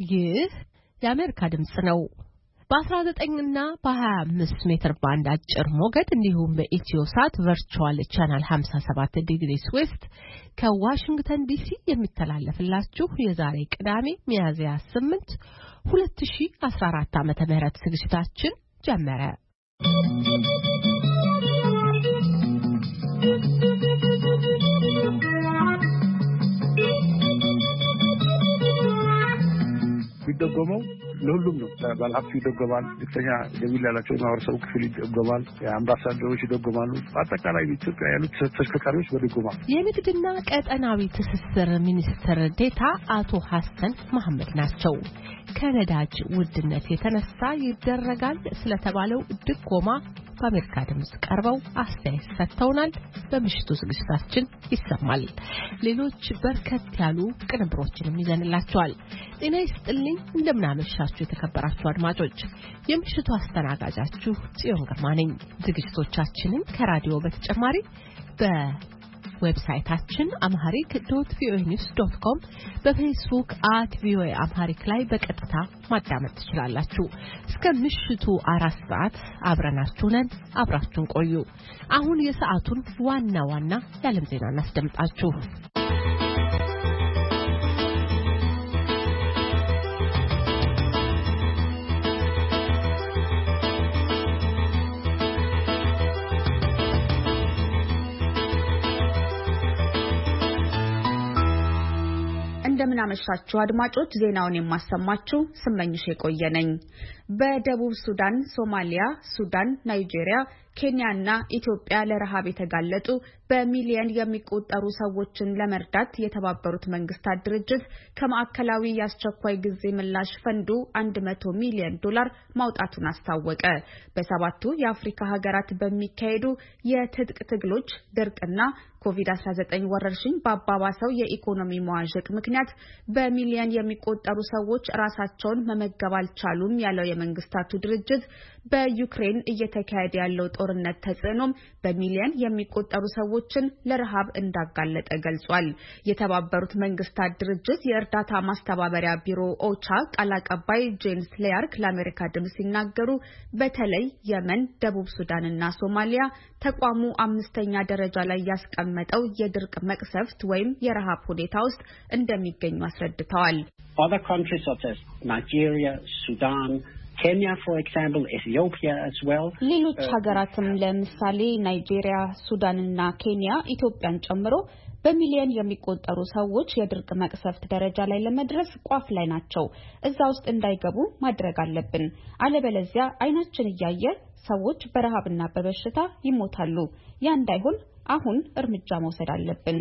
ይህ የአሜሪካ ድምጽ ነው። በ19 እና በ25 ሜትር ባንድ አጭር ሞገድ እንዲሁም በኢትዮሳት ቨርቹዋል ቻናል 57 ዲግሪስ ዌስት ከዋሽንግተን ዲሲ የሚተላለፍላችሁ የዛሬ ቅዳሜ ሚያዝያ 8 2014 ዓ.ም ዝግጅታችን ጀመረ። ቢደጎመው ለሁሉም ነው። ባለሀብቱ ይደጎማል፣ ከፍተኛ ገቢ ያላቸው ማህበረሰቡ ክፍል ይደጎማል፣ አምባሳደሮች ይደጎማሉ፣ አጠቃላይ ኢትዮጵያ ያሉት ተሽከርካሪዎች በድጎማ። የንግድና ቀጠናዊ ትስስር ሚኒስትር ዴታ አቶ ሐሰን መሐመድ ናቸው። ከነዳጅ ውድነት የተነሳ ይደረጋል ስለተባለው ድጎማ በአሜሪካ ድምጽ ቀርበው አስተያየት ሰጥተውናል። በምሽቱ ዝግጅታችን ይሰማል። ሌሎች በርከት ያሉ ቅንብሮችንም ይዘንላችኋል። ጤና ይስጥልኝ፣ እንደምናመሻችሁ የተከበራችሁ አድማጮች። የምሽቱ አስተናጋጃችሁ ጽዮን ግርማ ነኝ። ዝግጅቶቻችንን ከራዲዮ በተጨማሪ በዌብሳይታችን amharic.voanews.com በፌስቡክ @voaamharic ላይ በቀጥታ ማዳመጥ ትችላላችሁ። እስከ ምሽቱ 4 ሰዓት አብረናችሁ ነን። አብራችሁን ቆዩ። አሁን የሰዓቱን ዋና ዋና የዓለም ዜና እናስደምጣችሁ። እንደምናመሻችሁ አድማጮች፣ ዜናውን የማሰማችሁ ስመኝሽ የቆየነኝ። በደቡብ ሱዳን፣ ሶማሊያ፣ ሱዳን፣ ናይጄሪያ፣ ኬንያና ኢትዮጵያ ለረሃብ የተጋለጡ በሚሊዮን የሚቆጠሩ ሰዎችን ለመርዳት የተባበሩት መንግስታት ድርጅት ከማዕከላዊ የአስቸኳይ ጊዜ ምላሽ ፈንዱ $100 ሚሊዮን ማውጣቱን አስታወቀ። በሰባቱ የአፍሪካ ሀገራት በሚካሄዱ የትጥቅ ትግሎች፣ ድርቅና ኮቪድ-19 ወረርሽኝ በአባባሰው የኢኮኖሚ መዋዠቅ ምክንያት በሚሊዮን የሚቆጠሩ ሰዎች ራሳቸውን መመገብ አልቻሉም ያለው የመንግስታቱ ድርጅት በዩክሬን እየተካሄደ ያለው ጦርነት ተጽዕኖም በሚሊዮን የሚቆጠሩ ሰዎችን ለረሃብ እንዳጋለጠ ገልጿል። የተባበሩት መንግስታት ድርጅት የእርዳታ ማስተባበሪያ ቢሮ ኦቻ ቃል አቀባይ ጄንስ ሌያርክ ለአሜሪካ ድምጽ ሲናገሩ በተለይ የመን፣ ደቡብ ሱዳንና ሶማሊያ ተቋሙ 5ኛ ደረጃ ላይ ያስቀመጠው የድርቅ መቅሰፍት ወይም የረሃብ ሁኔታ ውስጥ እንደሚገኙ አስረድተዋል። Other countries such as Nigeria, Sudan, Kenya for example, Ethiopia as well. ሌሎች ሀገራትም ለምሳሌ ናይጄሪያ፣ ሱዳንና ኬንያ ኢትዮጵያን ጨምሮ በሚሊዮን የሚቆጠሩ ሰዎች የድርቅ መቅሰፍት ደረጃ ላይ ለመድረስ ቋፍ ላይ ናቸው። እዛ ውስጥ እንዳይገቡ ማድረግ አለብን። አለበለዚያ አይናችን እያየ ሰዎች በረሃብና በበሽታ ይሞታሉ። ያ እንዳይሆን አሁን እርምጃ መውሰድ አለብን።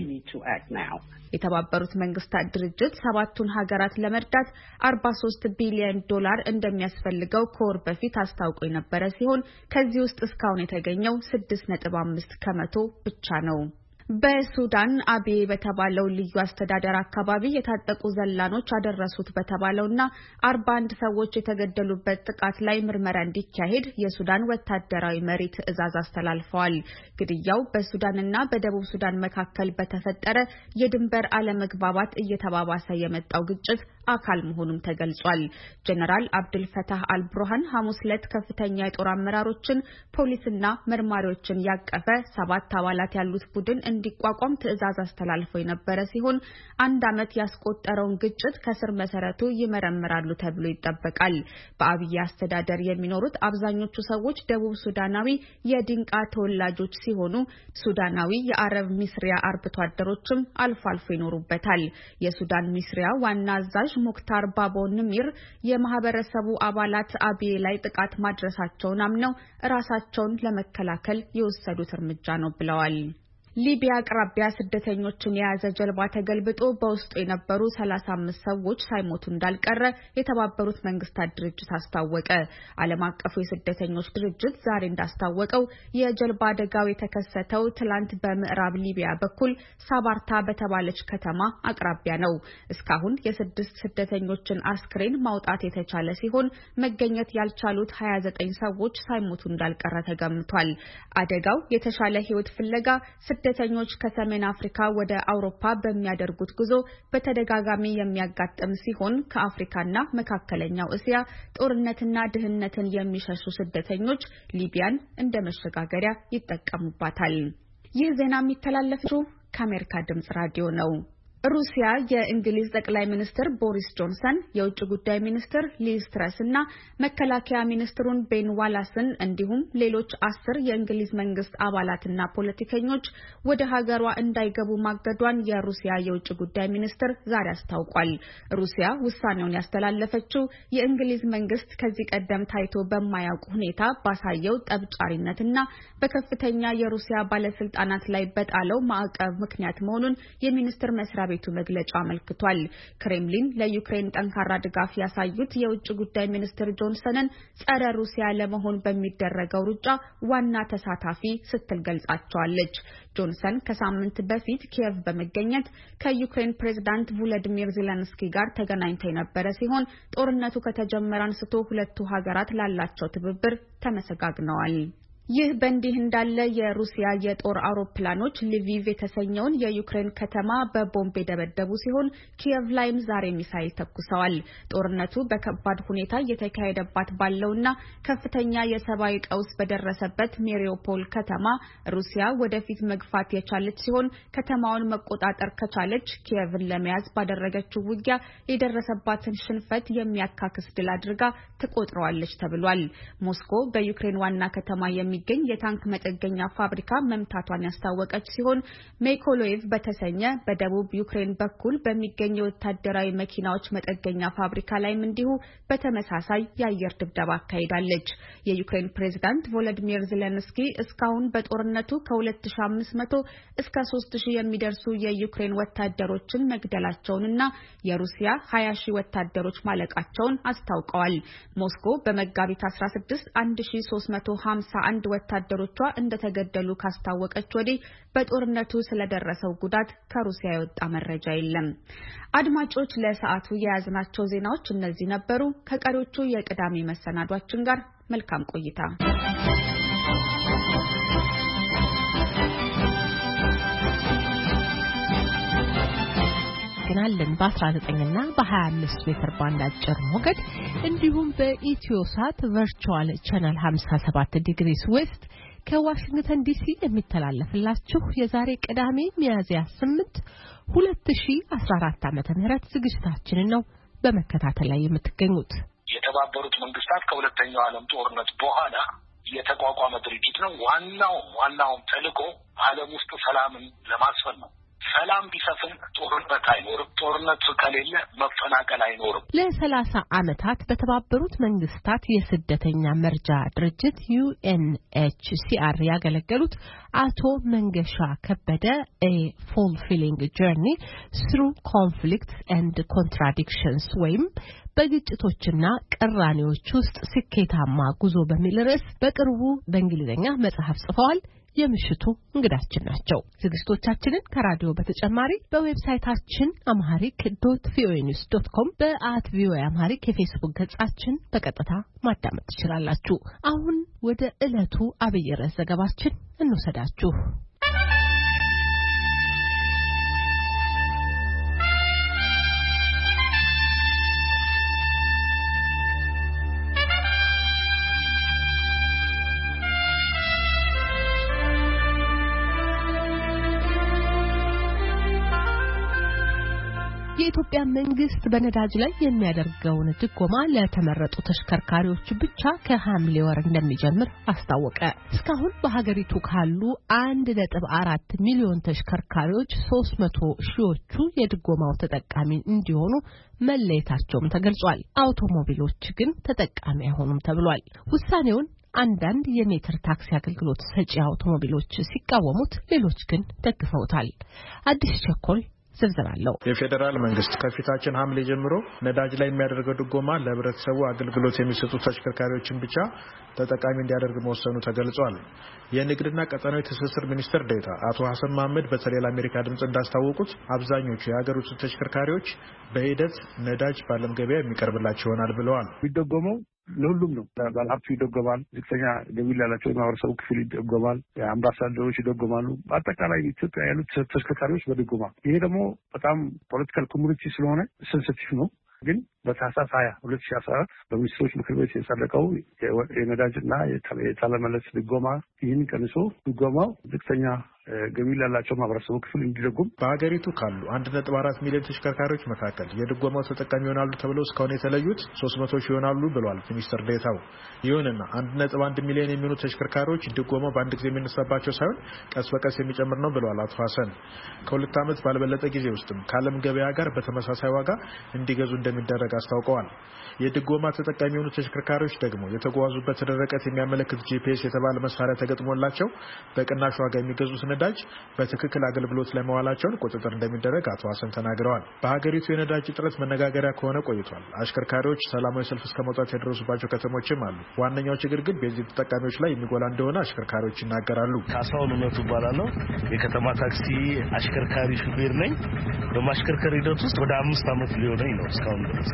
የተባበሩት መንግስታት ድርጅት ሰባቱን ሀገራት ለመርዳት $43 ቢሊዮን እንደሚያስፈልገው ከወር በፊት አስታውቆ የነበረ ሲሆን ከዚህ ውስጥ እስካሁን የተገኘው 6.5 ከመቶ ብቻ ነው። በሱዳን አብዬ በተባለው ልዩ አስተዳደር አካባቢ የታጠቁ ዘላኖች አደረሱት በተባለውና 41 ሰዎች የተገደሉበት ጥቃት ላይ ምርመራ እንዲካሄድ የሱዳን ወታደራዊ መሪ ትዕዛዝ አስተላልፈዋል። ግድያው በሱዳንና በደቡብ ሱዳን መካከል በተፈጠረ የድንበር አለመግባባት እየተባባሰ የመጣው ግጭት አካል መሆኑም ተገልጿል። ጀነራል አብዱል ፈታህ አልብሩሃን ሐሙስ ዕለት ከፍተኛ የጦር አመራሮችን፣ ፖሊስና መርማሪዎችን ያቀፈ 7 አባላት ያሉት ቡድን እንዲቋቋም ትዕዛዝ አስተላልፈው የነበረ ሲሆን 1 ዓመት ያስቆጠረውን ግጭት ከስር መሰረቱ ይመረምራሉ ተብሎ ይጠበቃል። በአብይ አስተዳደር የሚኖሩት አብዛኞቹ ሰዎች ደቡብ ሱዳናዊ የዲንቃ ተወላጆች ሲሆኑ ሱዳናዊ የአረብ ሚስሪያ አርብቶ አደሮችም አልፎ አልፎ ይኖሩበታል። የሱዳን ሚስሪያ ዋና አዛዥ ሙክታር ባቦ ንሚር የማህበረሰቡ አባላት አብዬ ላይ ጥቃት ማድረሳቸውን አምነው ራሳቸውን ለመከላከል የወሰዱት እርምጃ ነው ብለዋል። ሊቢያ አቅራቢያ ስደተኞችን የያዘ ጀልባ ተገልብጦ በውስጡ የነበሩ 35 ሰዎች ሳይሞቱ እንዳልቀረ የተባበሩት መንግስታት ድርጅት አስታወቀ። ዓለም አቀፉ የስደተኞች ድርጅት ዛሬ እንዳስታወቀው የጀልባ አደጋው የተከሰተው ትላንት በምዕራብ ሊቢያ በኩል ሳባርታ በተባለች ከተማ አቅራቢያ ነው። እስካሁን የ6 ስደተኞችን አስክሬን ማውጣት የተቻለ ሲሆን መገኘት ያልቻሉት 29 ሰዎች ሳይሞቱ እንዳልቀረ ተገምቷል። አደጋው የተሻለ ህይወት ፍለጋ ስደተኞች ከሰሜን አፍሪካ ወደ አውሮፓ በሚያደርጉት ጉዞ በተደጋጋሚ የሚያጋጥም ሲሆን ከአፍሪካና መካከለኛው እስያ ጦርነትና ድህነትን የሚሸሹ ስደተኞች ሊቢያን እንደ መሸጋገሪያ ይጠቀሙባታል። ይህ ዜና የሚተላለፈው ከአሜሪካ ድምጽ ራዲዮ ነው። ሩሲያ የእንግሊዝ ጠቅላይ ሚኒስትር ቦሪስ ጆንሰን የውጭ ጉዳይ ሚኒስትር ሊዝ ትረስ እና መከላከያ ሚኒስትሩን ቤን ዋላስን እንዲሁም ሌሎች 10 የእንግሊዝ መንግስት አባላትና ፖለቲከኞች ወደ ሀገሯ እንዳይገቡ ማገዷን የሩሲያ የውጭ ጉዳይ ሚኒስትር ዛሬ አስታውቋል። ሩሲያ ውሳኔውን ያስተላለፈችው የእንግሊዝ መንግስት ከዚህ ቀደም ታይቶ በማያውቅ ሁኔታ ባሳየው ጠብጫሪነትና በከፍተኛ የሩሲያ ባለስልጣናት ላይ በጣለው ማዕቀብ ምክንያት መሆኑን የሚኒስትር መስሪያ ቤቱ መግለጫ አመልክቷል። ክሬምሊን ለዩክሬን ጠንካራ ድጋፍ ያሳዩት የውጭ ጉዳይ ሚኒስትር ጆንሰንን ጸረ ሩሲያ ለመሆን በሚደረገው ሩጫ ዋና ተሳታፊ ስትል ገልጻቸዋለች። ጆንሰን ከሳምንት በፊት ኪየቭ በመገኘት ከዩክሬን ፕሬዝዳንት ቮሎዲሚር ዜሌንስኪ ጋር ተገናኝተው የነበረ ሲሆን ጦርነቱ ከተጀመረ አንስቶ ሁለቱ ሀገራት ላላቸው ትብብር ተመሰጋግነዋል። ይህ በእንዲህ እንዳለ የሩሲያ የጦር አውሮፕላኖች ሊቪቭ የተሰኘውን የዩክሬን ከተማ በቦምብ የደበደቡ ሲሆን ኪየቭ ላይም ዛሬ ሚሳኤል ተኩሰዋል። ጦርነቱ በከባድ ሁኔታ እየተካሄደባት ባለውና ከፍተኛ የሰብአዊ ቀውስ በደረሰበት ሜሪዮፖል ከተማ ሩሲያ ወደፊት መግፋት የቻለች ሲሆን ከተማውን መቆጣጠር ከቻለች ኪየቭን ለመያዝ ባደረገችው ውጊያ የደረሰባትን ሽንፈት የሚያካክስ ድል አድርጋ ትቆጥረዋለች ተብሏል። ሞስኮ በዩክሬን ዋና ከተማ የሚገኝ የታንክ መጠገኛ ፋብሪካ መምታቷን ያስታወቀች ሲሆን ሜኮሎይቭ በተሰኘ በደቡብ ዩክሬን በኩል በሚገኝ ወታደራዊ መኪናዎች መጠገኛ ፋብሪካ ላይም እንዲሁ በተመሳሳይ የአየር ድብደባ አካሂዳለች። የዩክሬን ፕሬዝዳንት ቮሎዲሚር ዜሌንስኪ እስካሁን በጦርነቱ ከ2500 እስከ 3000 የሚደርሱ የዩክሬን ወታደሮችን መግደላቸውንና የሩሲያ 20000 ወታደሮች ማለቃቸውን አስታውቀዋል። ሞስኮ በመጋቢት 16 1351 ወታደሮቿ እንደተገደሉ ካስታወቀች ወዲህ በጦርነቱ ስለደረሰው ጉዳት ከሩሲያ የወጣ መረጃ የለም። አድማጮች ለሰዓቱ የያዝናቸው ዜናዎች እነዚህ ነበሩ። ከቀሪዎቹ የቅዳሜ መሰናዷችን ጋር መልካም ቆይታ። እናመሰግናለን። በ19 እና በ25 ሜትር ባንድ አጭር ሞገድ እንዲሁም በኢትዮሳት ቨርቹዋል ቻናል 57 ዲግሪስ ዌስት ከዋሽንግተን ዲሲ የሚተላለፍላችሁ የዛሬ ቅዳሜ ሚያዝያ 8 2014 ዓመተ ምህረት ዝግጅታችንን ነው በመከታተል ላይ የምትገኙት። የተባበሩት መንግስታት ከሁለተኛው ዓለም ጦርነት በኋላ የተቋቋመ ድርጅት ነው። ዋናው ተልዕኮ ዓለም ውስጥ ሰላምን ለማስፈን ነው። ሰላም ቢሰፍን ጦርነት አይኖርም። ጦርነት ከሌለ መፈናቀል አይኖርም። ለ30 ዓመታት በተባበሩት መንግስታት የስደተኛ መርጃ ድርጅት UNHCR ያገለገሉት አቶ መንገሻ ከበደ A Fulfilling Journey Through Conflicts and Contradictions ወይም በግጭቶችና ቅራኔዎች ውስጥ ስኬታማ ጉዞ በሚል ርዕስ በቅርቡ በእንግሊዝኛ መጽሐፍ ጽፈዋል። የምሽቱ እንግዳችን ናቸው። ዝግጅቶቻችንን ከራዲዮ በተጨማሪ በዌብሳይታችን amharic.voanews.com በ@voaamharic የፌስቡክ ገጻችን በቀጥታ ማዳመጥ ትችላላችሁ። አሁን ወደ ዕለቱ አብይ ርዕስ ዘገባችን እንወሰዳችሁ። የኢትዮጵያ መንግስት በነዳጅ ላይ የሚያደርገውን ድጎማ ለተመረጡ ተሽከርካሪዎች ብቻ ከሐምሌ ወር እንደሚጀምር አስታወቀ። እስካሁን በሀገሪቱ ካሉ 1.4 ሚሊዮን ተሽከርካሪዎች 300 ሺዎቹ የድጎማው ተጠቃሚ እንዲሆኑ መለየታቸውም ተገልጿል። አውቶሞቢሎች ግን ተጠቃሚ አይሆኑም ተብሏል። ውሳኔውን አንዳንድ የሜትር ታክሲ አገልግሎት ሰጪ አውቶሞቢሎች ሲቃወሙት፣ ሌሎች ግን ደግፈውታል። አዲስ ቸኮል ዝርዝራለው። የፌደራል መንግስት ከፊታችን ሐምሌ ጀምሮ ነዳጅ ላይ የሚያደርገው ድጎማ ለህብረተሰቡ አገልግሎት የሚሰጡ ተሽከርካሪዎችን ብቻ ተጠቃሚ እንዲያደርግ መወሰኑ ተገልጿል። የንግድና ቀጠናዊ ትስስር ሚኒስትር ዴኤታ አቶ ሐሰን መሐመድ በተለይ ለአሜሪካ ድምጽ እንዳስታወቁት አብዛኞቹ የሀገሪቱ ተሽከርካሪዎች በሂደት ነዳጅ ባለም ገበያ የሚቀርብላቸው ይሆናል ብለዋል። የሚደጎመው ለሁሉም ነው። ባለሀብቱ ይደጎማል፣ ዝቅተኛ ገቢ ያላቸው ማህበረሰቡ ክፍል ይደጎማል፣ አምባሳደሮች ይደጎማሉ። በአጠቃላይ ኢትዮጵያ ያሉት ተሽከርካሪዎች በድጎማ ይሄ ደግሞ በጣም ፖለቲካል ኮሚኒቲ ስለሆነ ሴንሲቲቭ ነው። ግን በታህሳስ 2014 በሚኒስትሮች ምክር ቤት የጸደቀው የነዳጅና የታለመለስ ድጎማ ይህን ቀንሶ ድጎማው ዝቅተኛ ገቢ ያላቸው ማህበረሰቡ ክፍል እንዲደጎም በሀገሪቱ ካሉ 1.4 ሚሊዮን ተሽከርካሪዎች መካከል የድጎማው ተጠቃሚ ይሆናሉ ተብለው እስካሁን የተለዩት 300 ሺህ ይሆናሉ ብለዋል ሚኒስትር ዴኤታው። ይሁንና 1.1 ሚሊዮን የሚሆኑ ተሽከርካሪዎች ድጎማው በአንድ ጊዜ የሚነሳባቸው ሳይሆን ቀስ በቀስ የሚጨምር ነው ብለዋል አቶ ሀሰን። ከሁለት ዓመት ባልበለጠ ጊዜ ውስጥም ከዓለም ገበያ ጋር በተመሳሳይ ዋጋ እንዲገዙ እንደሚደረግ አስታውቀዋል። የድጎማ ተጠቃሚ የሆኑ ተሽከርካሪዎች ደግሞ የተጓዙበት ርቀት የሚያመለክት GPS የተባለ መሳሪያ ተገጥሞላቸው በቅናሽ ዋጋ የሚገዙት ነዳጅ በትክክል አገልግሎት ላይ መዋላቸውን ቁጥጥር እንደሚደረግ አቶ ሀሰን ተናግረዋል። በሀገሪቱ የነዳጅ እጥረት መነጋገሪያ ከሆነ ቆይቷል። አሽከርካሪዎች ሰላማዊ ሰልፍ እስከ መውጣት የደረሱባቸው ከተሞችም አሉ። ዋነኛው ችግር ግን ቤንዚን ተጠቃሚዎች ላይ የሚጎላ እንደሆነ አሽከርካሪዎች ይናገራሉ። ካሳሁን እውነቱ እባላለሁ። የከተማ ታክሲ አሽከርካሪ ሹፌር ነኝ። በማሽከርከር ሂደት ውስጥ ወደ 5 ዓመት ሊሆነኝ ነው እስካሁን ድረስ።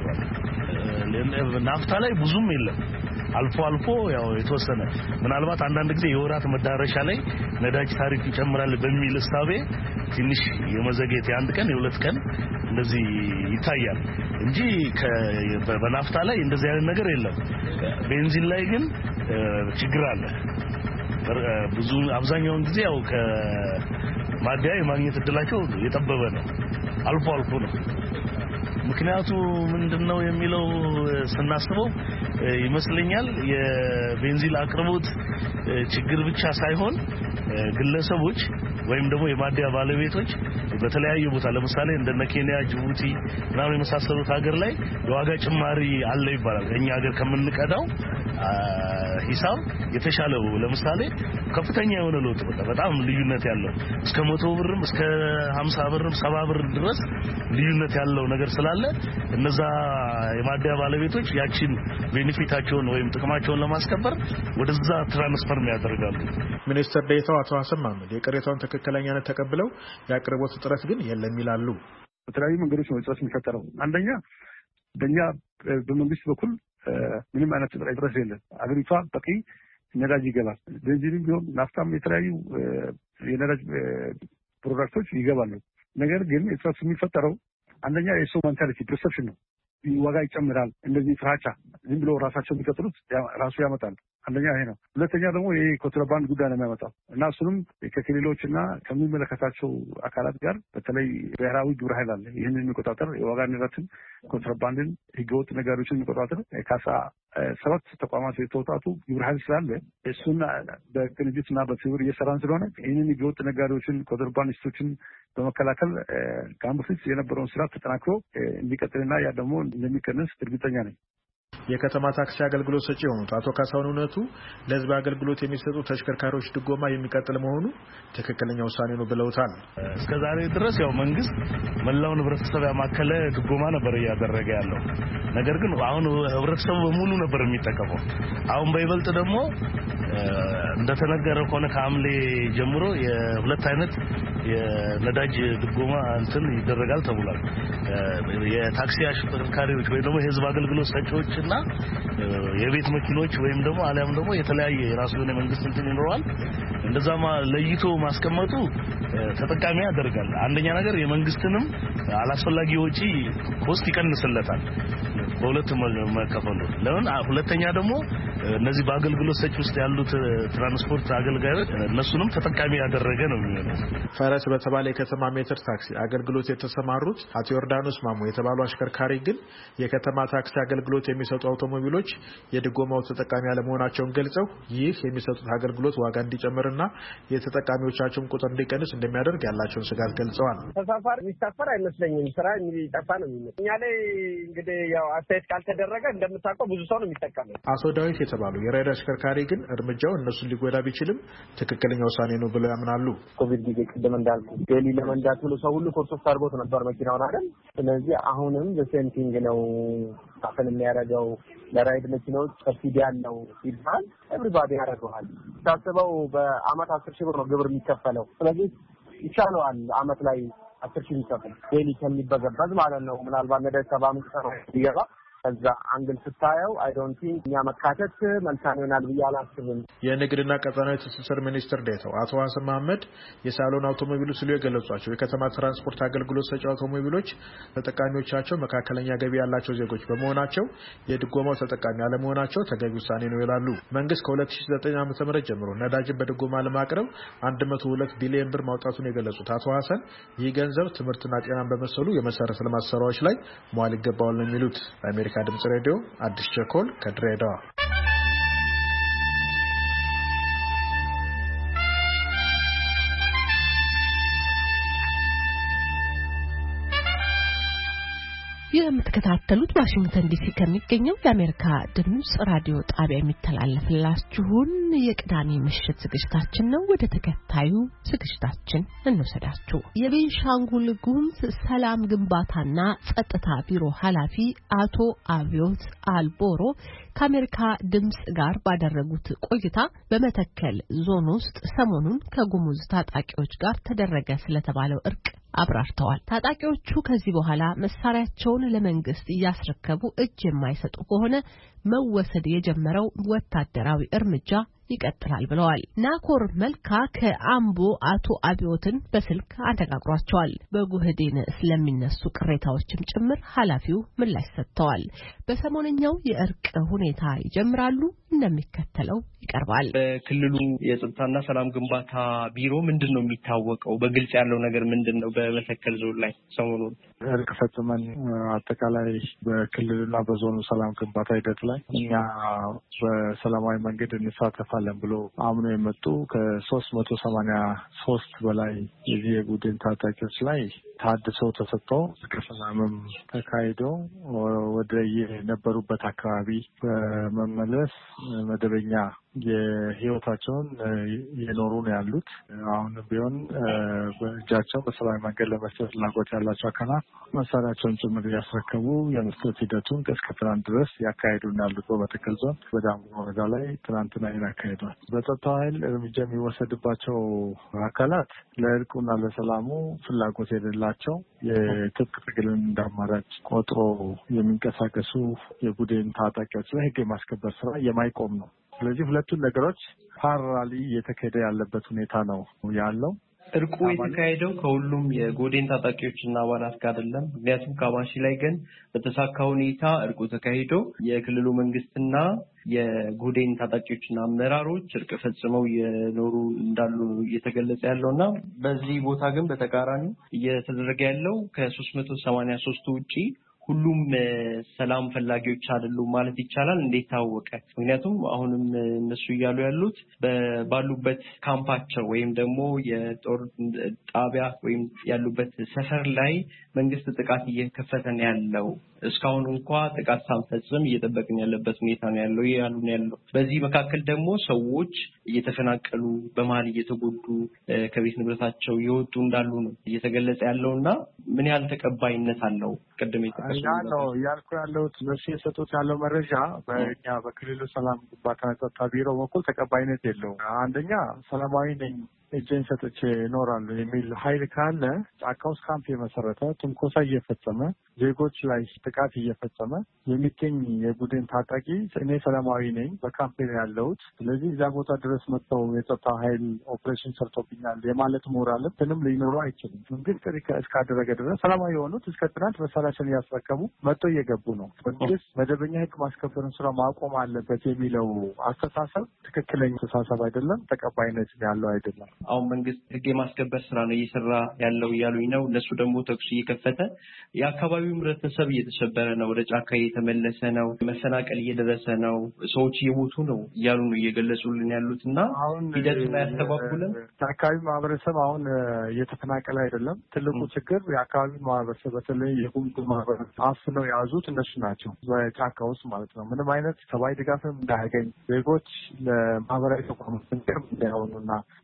ናፍታ ላይ ብዙም የለም። አልፎ አልፎ ያው የተወሰነ ምናልባት አንዳንድ ጊዜ የወራት መዳረሻ ላይ ነዳጅ ታሪፍ ይጨምራል በሚል እሳቤ ትንሽ የመዘግየት የአንድ ቀን የሁለት ቀን እንደዚህ ይታያል እንጂ በናፍታ ላይ እንደዚህ አይነት ነገር የለም። ቤንዚን ላይ ግን ችግር አለ። ብዙ አብዛኛውን ጊዜ ያው ከማደያ የማግኘት እድላቸው የጠበበ ነው። አልፎ አልፎ ነው። ምክንያቱ ምንድነው የሚለው ስናስበው ይመስለኛል የቤንዚን አቅርቦት ችግር ብቻ ሳይሆን ግለሰቦች ወይም ደግሞ የማደያ ባለቤቶች በተለያዩ ቦታ ለምሳሌ እንደ ኬንያ፣ ጅቡቲ ምናምን የመሳሰሉት ሀገር ላይ የዋጋ ጭማሪ አለ ይባላል። እኛ ሀገር ከምንቀዳው ሂሳብ የተሻለው ለምሳሌ ከፍተኛ የሆነ ለውጥ በጣም ልዩነት ያለው እስከ 100 ብርም እስከ 50 ብርም 70 ብር ድረስ ልዩነት ያለው ነገር ስላለ እነዛ የማደያ ባለቤቶች ያቺን ቤኔፊታቸውን ወይም ጥቅማቸውን ለማስከበር ወደዛ ትራንስፈር ያደርጋሉ። ሚኒስትር ዴኤታው አቶ ሀሰን ማህመድ የቅሬታውን ትክክለኛነት ተቀብለው የአቅርቦት እጥረት ግን የለም ይላሉ። በተለያዩ መንገዶች ነው እጥረት የሚፈጠረው። አንደኛ በእኛ በመንግስት በኩል ምንም አይነት እጥረት የለም። አገሪቷ በቂ ነዳጅ ይገባል። ቤንዚንም ቢሆን ናፍታም የተለያዩ የነዳጅ ፕሮዳክቶች ይገባሉ። ነገር ግን እጥረት የሚፈጠረው አንደኛ የሰው ሜንታሊቲ ፐርሰፕሽን ነው። ዋጋ ይጨምራል እንደዚህ ፍራቻ ዝም ብሎ ራሳቸው የሚቀጥሉት ራሱ ያመጣል። አንደኛ ይሄ ነው። ሁለተኛ ደግሞ ይሄ ኮንትሮባንድ ጉዳይ ነው የሚያመጣው እና እሱንም ከክልሎችና ከሚመለከታቸው አካላት ጋር በተለይ ብሔራዊ ግብረ ኃይል አለ። ይህንን የሚቆጣጠር የዋጋ ንረትን፣ ኮንትሮባንድን፣ ህገወጥ ነገሮችን የሚቆጣጠር ካሳ 7 ተቋማት የተወጣጡ ግብረ ኃይል ስላለ እሱና በቅንጅትና በትብብር እየሰራን ስለሆነ ይህንን ህገወጥ ነጋዴዎችን፣ ኮንትሮባንዲስቶችን በመከላከል ከአሁን በፊት የነበረውን ስራ ተጠናክሮ እንዲቀጥልና ያ ደግሞ እንደሚቀንስ እርግጠኛ ነኝ። የከተማ ታክሲ አገልግሎት ሰጪ የሆኑት አቶ ካሳሁን እውነቱ ለህዝብ አገልግሎት የሚሰጡ ተሽከርካሪዎች ድጎማ የሚቀጥል መሆኑ ትክክለኛ ውሳኔ ነው ብለውታል። እስከዛሬ ድረስ ያው መንግስት መላውን ህብረተሰብ ያማከለ ድጎማ ነበር እያደረገ ያለው። ነገር ግን አሁን ህብረተሰቡ በሙሉ ነበር የሚጠቀመው። አሁን በይበልጥ ደግሞ እንደተነገረው ከሆነ ከሐምሌ ጀምሮ የሁለት አይነት የነዳጅ ድጎማ እንትን ይደረጋል ተብሏል። የታክሲ አሽከርካሪዎች ወይ ደግሞ የህዝብ አገልግሎት ሰጪዎችና የቤት መኪኖች ወይም ደግሞ አሊያም ደግሞ የተለያየ የራሱ የሆነ መንግስት እንትን ይኖራል። እንደዛማ ለይቶ ማስቀመጡ ተጠቃሚ ያደርጋል። አንደኛ ነገር የመንግስትንም አላስፈላጊ ወጪ ኮስት ይቀንስለታል በሁለት መከፈሉ። ለምን ሁለተኛ ደግሞ እነዚህ በአገልግሎት ሰጪ ውስጥ ያሉት ትራንስፖርት አገልጋዮች እነሱንም ተጠቃሚ ያደረገ ነው የሚሆነው። ፈረስ በተባለ የከተማ ሜትር ታክሲ አገልግሎት የተሰማሩት አቶ ዮርዳኖስ ማሞ የተባሉ አሽከርካሪ ግን የከተማ ታክሲ አገልግሎት የሚሰጡ አውቶሞቢሎች የድጎማው ተጠቃሚ ያለመሆናቸውን ገልጸው ይህ የሚሰጡት አገልግሎት ዋጋ እንዲጨምርና የተጠቃሚዎቻቸውን ቁጥር እንዲቀንስ እንደሚያደርግ ያላቸውን ስጋት ገልጸዋል። ተሳፋሪ የሚሳፈር አይመስለኝም። ስራ የሚጠፋ ነው የሚመስለው። እኛ ላይ እንግዲህ ያው አስተያየት ካልተደረገ እንደምታውቀው ብዙ ሰው ነው የሚጠቀመው። አቶ ዳዊት የተባሉ የራይድ አሽከርካሪ ግን እርምጃው እነሱን ሊጎዳ ቢችልም ትክክለኛ ውሳኔ ነው ብለው ያምናሉ። ኮቪድ ጊዜ ቅድም እንዳልኩ ዴሊ ለመንዳት ብሎ ሰው ሁሉ ኮርሶስ አድርጎት ነበር መኪናውን አይደል? ስለዚህ አሁንም በሴንቲንግ ነው ታፈን የሚያደርገው ለራይድ መኪናዎች ሰብሲዲ ያለው ይባል ኤቭሪባዲ ያደርገዋል። ታስበው በአመት 10,000 ብር ነው ግብር የሚከፈለው። ስለዚህ ይቻላል አመት ላይ 10,000 ይከፈል ዴሊ ከሚበዘበዝ ማለት ነው። ምናልባት ነዳጅ 75 ይገባ ከዛ አንግል ስታየው አይ ዶንት ቲንክ እኛ መካተት መልካም ይሆናል ብዬ አላስብም። የንግድና ቀጣናዊ ትስስር ሚኒስትር ዴኤታው አቶ ሀሰን መሐመድ የሳሎን አውቶሞቢል ሲሉ የገለጿቸው የከተማ ትራንስፖርት አገልግሎት ሰጪ አውቶሞቢሎች ተጠቃሚዎቻቸው መካከለኛ ገቢ ያላቸው ዜጎች በመሆናቸው የድጎማው ተጠቃሚ አለመሆናቸው ተገቢ ውሳኔ ነው ይላሉ። መንግስት ከ2009 ዓ.ም ጀምሮ ነዳጅን በድጎማ ለማቅረብ 102 ቢሊዮን ብር ማውጣቱን የገለጹት አቶ ሀሰን ይህ ገንዘብ ትምህርትና ጤናን በመሰሉ የመሰረተ ልማት ስራዎች ላይ መዋል ይገባዋል ነው የሚሉት። ለአሜሪካ ድምጽ ሬዲዮ አዲስ ቸኮል ከድሬዳዋ። የምትከታተሉት ዋሽንግተን ዲሲ ከሚገኘው የአሜሪካ ድምጽ ራዲዮ ጣቢያ የሚተላለፍላችሁን የቅዳሜ ምሽት ዝግጅታችን ነው። ወደ ተከታዩ ዝግጅታችን እንወሰዳችሁ። የቤንሻንጉል ጉሙዝ ሰላም ግንባታና ጸጥታ ቢሮ ኃላፊ አቶ አብዮት አልቦሮ ከአሜሪካ ድምጽ ጋር ባደረጉት ቆይታ በመተከል ዞን ውስጥ ሰሞኑን ከጉሙዝ ታጣቂዎች ጋር ተደረገ ስለተባለው እርቅ አብራርተዋል። ታጣቂዎቹ ከዚህ በኋላ መሳሪያቸውን ለመንግስት እያስረከቡ እጅ የማይሰጡ ከሆነ መወሰድ የጀመረው ወታደራዊ እርምጃ ይቀጥላል ብለዋል። ናኮር መልካ ከአምቦ አቶ አብዮትን በስልክ አነጋግሯቸዋል። በጉህዴን ስለሚነሱ ቅሬታዎችም ጭምር ኃላፊው ምላሽ ሰጥተዋል። በሰሞነኛው የእርቅ ሁኔታ ይጀምራሉ፣ እንደሚከተለው ይቀርባል። በክልሉ የጸጥታና ሰላም ግንባታ ቢሮ ምንድነው የሚታወቀው? በግልጽ ያለው ነገር ምንድነው? በመተከል ዞን ላይ ሰሞኑን እርቅ ፈጽመን አጠቃላይ በክልሉና በዞኑ ሰላም ግንባታ ሂደት ላይ እኛ በሰላማዊ መንገድ እንሳተፋለን ብሎ አምኖ የመጡ ከ383 በላይ የዚህ የቡድን ታጣቂዎች ላይ ታድሶ ተሰጥቶ እስከ ሰላምም ተካሂዶ ወደ የነበሩበት አካባቢ በመመለስ መደበኛ የህይወታቸውን የኖሩ ነው ያሉት። አሁን ቢሆን በእጃቸው በሰላማዊ መንገድ ለመስጠት ፍላጎት ያላቸው አካላት መሳሪያቸውን ጭምር ያስረከቡ የመስጠት ሂደቱን እስከ ትናንት ድረስ ያካሄዱ ነው ያሉት። በመተከል ዞን በዳንጉ ወረዳ ላይ ትናንትና ያካሄዷል። በጸጥታው ኃይል እርምጃ የሚወሰድባቸው አካላት ለእርቁና ለሰላሙ ፍላጎት የሌላቸው የትጥቅ ትግልን እንዳማራጭ ቆጥሮ የሚንቀሳቀሱ የቡድን ታጣቂዎች ላይ ህግ የማስከበር ስራ የማይቆም ነው። ስለዚህ ሁለቱን ነገሮች ፓራሊ እየተካሄደ ያለበት ሁኔታ ነው ያለው። እርቁ የተካሄደው ከሁሉም የጎዴን ታጣቂዎችና አባላት ጋር አይደለም። ምክንያቱም ካማሺ ላይ ግን በተሳካ ሁኔታ እርቁ ተካሂዶ የክልሉ መንግስትና የጎዴን ታጣቂዎችና አመራሮች እርቅ ፈጽመው የኖሩ እንዳሉ እየተገለጸ ያለውና በዚህ ቦታ ግን በተቃራኒ እየተደረገ ያለው ከ383 ውጪ ሁሉም ሰላም ፈላጊዎች አይደሉም ማለት ይቻላል። እንዴት ታወቀ? ምክንያቱም አሁንም እነሱ እያሉ ያሉት ባሉበት ካምፓቸው ወይም ደግሞ የጦር ጣቢያ ወይም ያሉበት ሰፈር ላይ መንግስት ጥቃት እየከፈተ ነው ያለው። እስካሁን እንኳን ጥቃት ሳንፈጽም እየጠበቅን ያለበት ሁኔታ ነው ያለው ያሉ ነው ያለው። በዚህ መካከል ደግሞ ሰዎች እየተፈናቀሉ በመሃል እየተጎዱ ከቤት ንብረታቸው እየወጡ እንዳሉ ነው እየተገለጸ ያለውና ምን ያህል ተቀባይነት አለው? ቀደም ነው ያልኩ ያለሁት እነሱ የሰጡት ያለው መረጃ በእኛ በክልሉ ሰላም ግንባታና ጸጥታ ቢሮ በኩል ተቀባይነት የለውም። አንደኛ ሰላማዊ ነኝ እጄን ሰጥቼ እኖራለሁ የሚል ኃይል ካለ ጫካ ውስጥ ካምፕ የመሰረተ ትንኮሳ እየፈጸመ ዜጎች ላይ ጥቃት እየፈጸመ የሚገኝ የቡድን ታጣቂ እኔ ሰላማዊ ነኝ በካምፕ ያለሁት ስለዚህ እዛ ቦታ ድረስ መጥተው የጸጥታ ኃይል ኦፕሬሽን ሰርቶብኛል የማለት ሞራልም ምንም ሊኖሩ አይችልም። መንግስት እስካደረገ ድረስ ሰላማዊ የሆኑት እስከ ትናንት መሳሪያቸውን እያስረከቡ መጥተው እየገቡ ነው። መንግስት መደበኛ ህግ ማስከበርን ስራ ማቆም አለበት የሚለው አስተሳሰብ ትክክለኛ አስተሳሰብ አይደለም፣ ተቀባይነት ያለው አይደለም። አሁን መንግስት ህግ የማስከበር ስራ ነው እየሰራ ያለው እያሉኝ ነው። እነሱ ደግሞ ተኩስ እየከፈተ የአካባቢው ህብረተሰብ እየተሸበረ ነው፣ ወደ ጫካ እየተመለሰ ነው፣ መፈናቀል እየደረሰ ነው፣ ሰዎች እየሞቱ ነው እያሉ ነው እየገለጹልን ያሉትና ሂደት ላይ ያስተባብሉን። የአካባቢው ማህበረሰብ አሁን እየተፈናቀለ አይደለም። ትልቁ ችግር የአካባቢው ማህበረሰብ በተለይ የጉሙዝ ማህበረሰብ አፍነው የያዙት እነሱ ናቸው፣ በጫካ ውስጥ ማለት ነው። ምንም አይነት ሰብአዊ ድጋፍም እንዳያገኝ ዜጎች ለማህበራዊ ተቋማት እንዳይሆኑና አጠቃላይ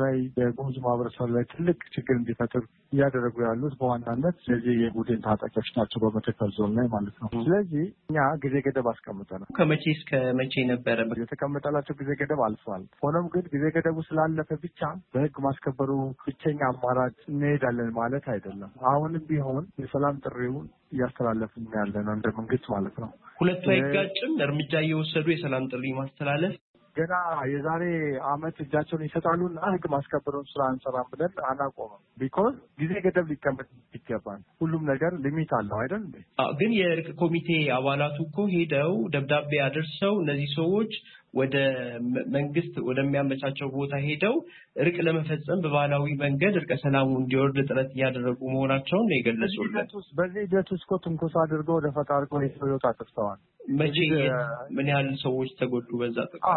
አጠቃላይ የጉሙዝ ማህበረሰብ ላይ ትልቅ ችግር እንዲፈጥር እያደረጉ ያሉት በዋናነት ስለዚህ የቡድን ታጣቂዎች ናቸው በመተከል ዞን ላይ ማለት ነው። ስለዚህ እኛ ጊዜ ገደብ አስቀምጠናል። ከመቼ እስከ መቼ ነበረ የተቀመጠላቸው ጊዜ ገደብ አልፏል። ሆኖም ግን ጊዜ ገደቡ ስላለፈ ብቻ በህግ ማስከበሩ ብቸኛ አማራጭ እንሄዳለን ማለት አይደለም። አሁንም ቢሆን የሰላም ጥሪውን እያስተላለፍን ያለን እንደ መንግስት ማለት ነው። ሁለቱ አይጋጭም። እርምጃ እየወሰዱ የሰላም ጥሪ ማስተላለፍ ገና የዛሬ አመት እጃቸውን ይሰጣሉና ህግ ማስከበሩን ስራ አንሰራም ብለን አናቆምም። ቢኮዝ ጊዜ ገደብ ሊቀመጥ ይገባል። ሁሉም ነገር ሊሚት አለው አይደል? ግን የእርቅ ኮሚቴ አባላቱ እኮ ሄደው ደብዳቤ አድርሰው እነዚህ ሰዎች ወደ መንግስት ወደሚያመቻቸው ቦታ ሄደው እርቅ ለመፈጸም በባህላዊ መንገድ እርቀ ሰላሙ እንዲወርድ ጥረት እያደረጉ መሆናቸውን ነው የገለጹልን። በዚህ ሂደት ውስጥ ትንኮሳ አድርገው ወደ ፈቃድ አድርገው ህይወት አጥፍተዋል። መቼ ምን ያህል ሰዎች ተጎዱ? በዛ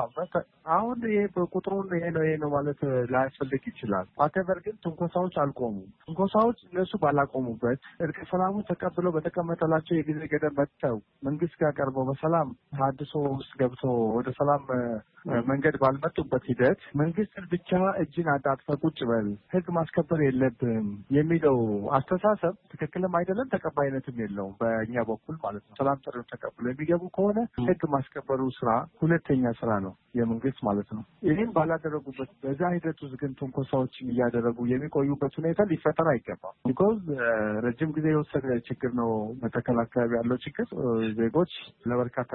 አሁን ይሄ ቁጥሩን ይሄ ነው ማለት ላያስፈልግ ይችላል። አከበር ግን ትንኮሳዎች አልቆሙም። ትንኮሳዎች እነሱ ባላቆሙበት እርቀ ሰላሙ ተቀብለው በተቀመጠላቸው የጊዜ ገደብ መጥተው መንግስት ጋር ቀርበው በሰላም ታድሶ ውስጥ ገብተው ወደ ሰላም መንገድ ባልመጡበት ሂደት መንግስትን ብቻ እጅን አጣጥፈ ቁጭ በል ህግ ማስከበር የለብም የሚለው አስተሳሰብ ትክክልም አይደለም፣ ተቀባይነትም የለውም በእኛ በኩል ማለት ነው። ሰላም ጥሪውን ተቀብለው የሚገቡ ከሆነ ህግ ማስከበሩ ስራ ሁለተኛ ስራ ነው የመንግስት ማለት ነው። ይህን ባላደረጉበት በዛ ሂደት ውስጥ ግን ትንኮሳዎችን እያደረጉ የሚቆዩበት ሁኔታ ሊፈጠር አይገባም። ቢኮዝ ረጅም ጊዜ የወሰደ ችግር ነው። መተከል አካባቢ ያለው ችግር ዜጎች ለበርካታ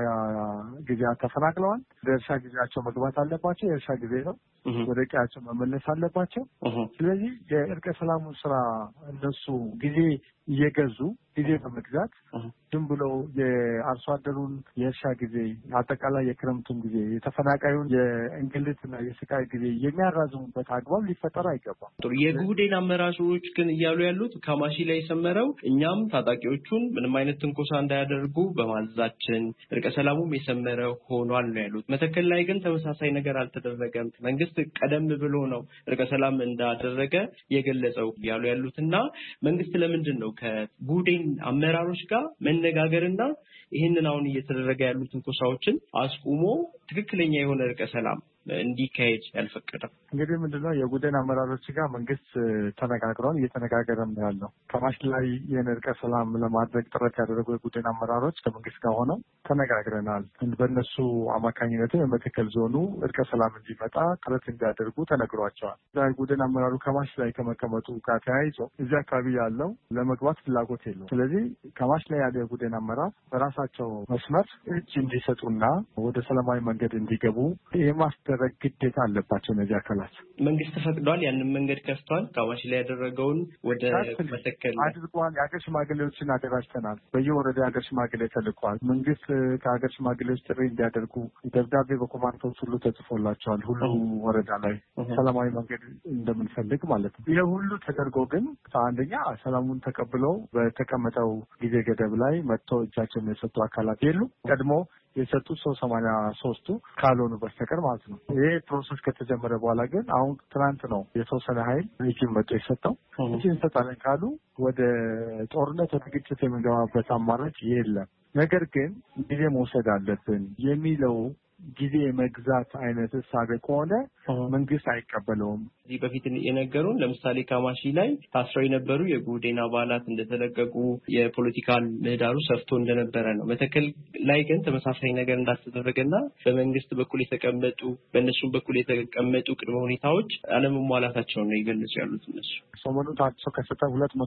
ጊዜያት ተፈናቅለዋል። ለእርሻ ጊዜያቸው መግባት አለባቸው። የእርሻ ጊዜ ነው። ወደ ቀያቸው መመለስ አለባቸው። ስለዚህ የእርቀ ሰላሙ ስራ እነሱ ጊዜ እየገዙ ጊዜ በመግዛት ዝም ብሎ የአርሶ አደሩን የእርሻ ጊዜ አጠቃላይ የክረምቱን ጊዜ የተፈናቃዩን የእንግልትና የስቃይ ጊዜ የሚያራዝሙበት አግባብ ሊፈጠር አይገባም። የጉህዴን አመራሮች ግን እያሉ ያሉት ካማሺ ላይ የሰመረው እኛም ታጣቂዎቹን ምንም አይነት ትንኮሳ እንዳያደርጉ በማዘዛችን እርቀ ሰላሙም የሰመረ ሆኗል ነው ያሉት። መተከል ላይ ግን ተመሳሳይ ነገር አልተደረገም። መንግስት ቀደም ብሎ ነው እርቀ ሰላም እንዳደረገ የገለጸው ያሉ ያሉትና መንግስት ለምንድን ነው ከጉህዴን አመራሮች ጋር መነጋገርና ይህንን አሁን እየተደረገ ያሉ ትንኮሳዎችን አስቁሞ ትክክለኛ የሆነ እርቀ ሰላም እንዲካሄድ ያልፈቀደው? እንግዲህ ምንድነው የጉህዴን አመራሮች ጋር መንግስት ተነጋግሯል፣ እየተነጋገረም ነው ያለው። ከማሽ ላይ ይህን እርቀ ሰላም ለማድረግ ጥረት ያደረጉ የጉህዴን አመራሮች ከመንግስት ጋር ሆነው ተነጋግረናል። በእነሱ አማካኝነትም የመተከል ዞኑ እርቀ ሰላም እንዲመጣ ጥረት እንዲያደርጉ ተነግሯቸዋል። የጉህዴን አመራሩ ከማሽ ላይ ከመቀመጡ ጋር ተያይዞ እዚህ አካባቢ ያለው ለመግባት ፍላጎት የለው። ስለዚህ ከማሽ ላይ ያለ የጉህዴን አመራር በራሳቸው መስመር እጅ እንዲሰጡና ወደ ሰላማዊ መንገድ እንዲገቡ የማስደረግ ግዴታ አለባቸው። እነዚህ አካላት መንግስት ፈቅዷል፣ ያንን መንገድ ከፍቷል። ካማሺ ላይ ያደረገውን ወደ መተከል አድርጓል። የሀገር ሽማግሌዎችን አደራጅተናል። በየወረዳ የሀገር ሽማግሌ ተልኳል። መንግስት ከሀገር ሽማግሌዎች ጥሪ እንዲያደርጉ ደብዳቤ በኮማንዶች ሁሉ ተጽፎላቸዋል። ሁሉ ወረዳ ላይ ሰላማዊ መንገድ እንደምንፈልግ ማለት ነው። ይህ ሁሉ ተደርጎ ግን አንደኛ ሰላሙን ተቀብለው በተቀመጠው ጊዜ ገደብ ላይ መጥተው እጃቸውን የሰጡ አካላት የሉ። ቀድሞ የሰጡት 83ቱ ካልሆኑ በስተቀር ማለት ነው። ይሄ ፕሮሰስ ከተጀመረ በኋላ ግን አሁን ትናንት ነው የተወሰነ ኃይል እጅን መጥቶ የሰጠው። እጅ እንሰጣለን ካሉ ወደ ጦርነት ወደ ግጭት የምንገባበት አማራጭ የለም። ነገር ግን ጊዜ መውሰድ አለብን የሚለው ጊዜ መግዛት አይነት እሳቤ ከሆነ መንግስት አይቀበለውም። እዚህ በፊት የነገሩን ለምሳሌ ካማሺ ላይ ታስረው የነበሩ የጉህዴን አባላት እንደተለቀቁ የፖለቲካል ምህዳሩ ሰፍቶ እንደነበረ ነው። መተከል ላይ ግን ተመሳሳይ ነገር እንዳልተደረገና በመንግስት በኩል የተቀመጡ በእነሱም በኩል የተቀመጡ ቅድመ ሁኔታዎች አለመሟላታቸውን ነው ይገልጹ ያሉት እነሱ። ሰሞኑን ታድሶ ከሰጠ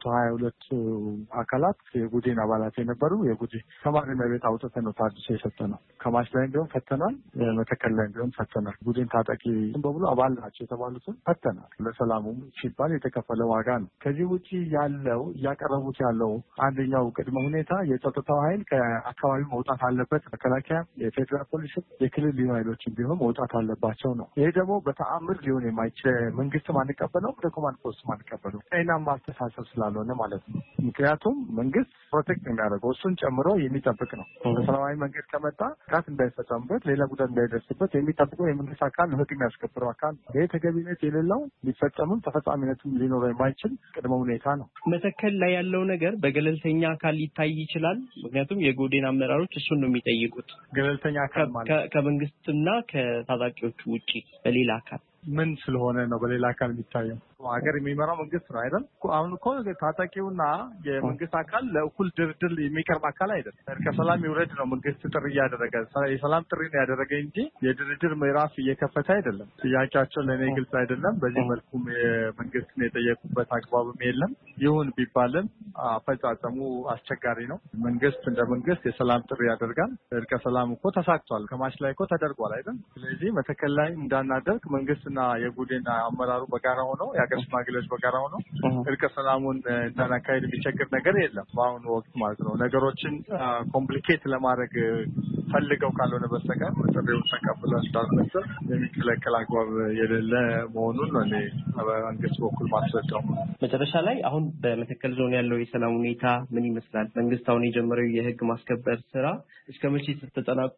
222 አካላት የጉህዴን አባላት የነበሩ የጉህዴን ከማረሚያ ቤት አውጥተን ነው ታድሶ የሰጠ ነው። ካማሺ ላይ ቢሆን ፈተናል፣ መተከል ላይ ቢሆን ፈተናል። ጉህዴን ታጣቂ በሙሉ አባል ናቸው የተባሉትን ፈተናል። ለሰላሙ ሲባል የተከፈለ ዋጋ ነው። ከዚህ ውጪ ያለው እያቀረቡት ያለው አንደኛው ቅድመ ሁኔታ የጸጥታው ኃይል ከአካባቢው መውጣት አለበት። መከላከያ፣ የፌዴራል ፖሊስ፣ የክልል ልዩ ኃይሎችን ቢሆን መውጣት አለባቸው ነው። ይሄ ደግሞ በተአምር ሊሆን የማይችል መንግስትም አንቀበለው፣ ኮማንድ ፖስትም አንቀበለው። ጤናማ አስተሳሰብ ስላልሆነ ማለት ነው። ምክንያቱም መንግስት ፕሮቴክት የሚያደርገው እሱን ጨምሮ የሚጠብቅ ነው። በሰላማዊ መንገድ ከመጣ ጥቃት እንዳይፈጸምበት፣ ሌላ ጉዳት እንዳይደርስበት የሚጠብቀው የመንግስት አካል ነው፣ ህግ የሚያስከብረው አካል። ይሄ ተገቢነት የሌለው ሊፈጸምም ተፈጻሚነትም ሊኖረው የማይችል ቅድመ ሁኔታ ነው። መተከል ላይ ያለው ነገር በገለልተኛ አካል ሊታይ ይችላል። ምክንያቱም የጉህዴን አመራሮች እሱን ነው የሚጠይቁት። ገለልተኛ አካል ማለት ከመንግስትና ከታጣቂዎቹ ውጪ በሌላ አካል ምን ስለሆነ ነው በሌላ አካል የሚታየው? ሀገር የሚመራው መንግስት ነው አይደል? አሁን እኮ ታጣቂውና የመንግስት አካል ለእኩል ድርድር የሚቀርብ አካል አይደል? ከሰላም ይውረድ ነው መንግስት ጥሪ ያደረገ የሰላም ጥሪ ነው ያደረገ እንጂ የድርድር ምዕራፍ እየከፈተ አይደለም። ጥያቄያቸው ለእኔ ግልጽ አይደለም። በዚህ መልኩም መንግስትን የጠየቁበት አግባብም የለም። ይሁን ቢባልም አፈጻጸሙ አስቸጋሪ ነው። መንግስት እንደ መንግስት የሰላም ጥሪ ያደርጋል። እርቀ ሰላም እኮ ተሳክቷል። ከማሽ ላይ እኮ ተደርጓል አይደል? ስለዚህ መተከል ላይ እንዳናደርግ መንግስትና የጉዴን አመራሩ በጋራ ሆነው ሽማግሌዎች በጋራ ሆነው እርቀ ሰላሙን እንዳናካሄድ የሚቸግር ነገር የለም በአሁኑ ወቅት ማለት ነው። ነገሮችን ኮምፕሊኬት ለማድረግ ፈልገው ካልሆነ በስተቀር ጥሪውን ተቀብለው እንዳልመሰል የሚከለከል አግባብ የሌለ መሆኑን ነው እኔ በመንግስት በኩል ማስረዳው። መጨረሻ ላይ አሁን በመተከል ዞን ያለው የሰላም ሁኔታ ምን ይመስላል? መንግስት አሁን የጀመረው የህግ ማስከበር ስራ እስከ መቼ ተጠናቆ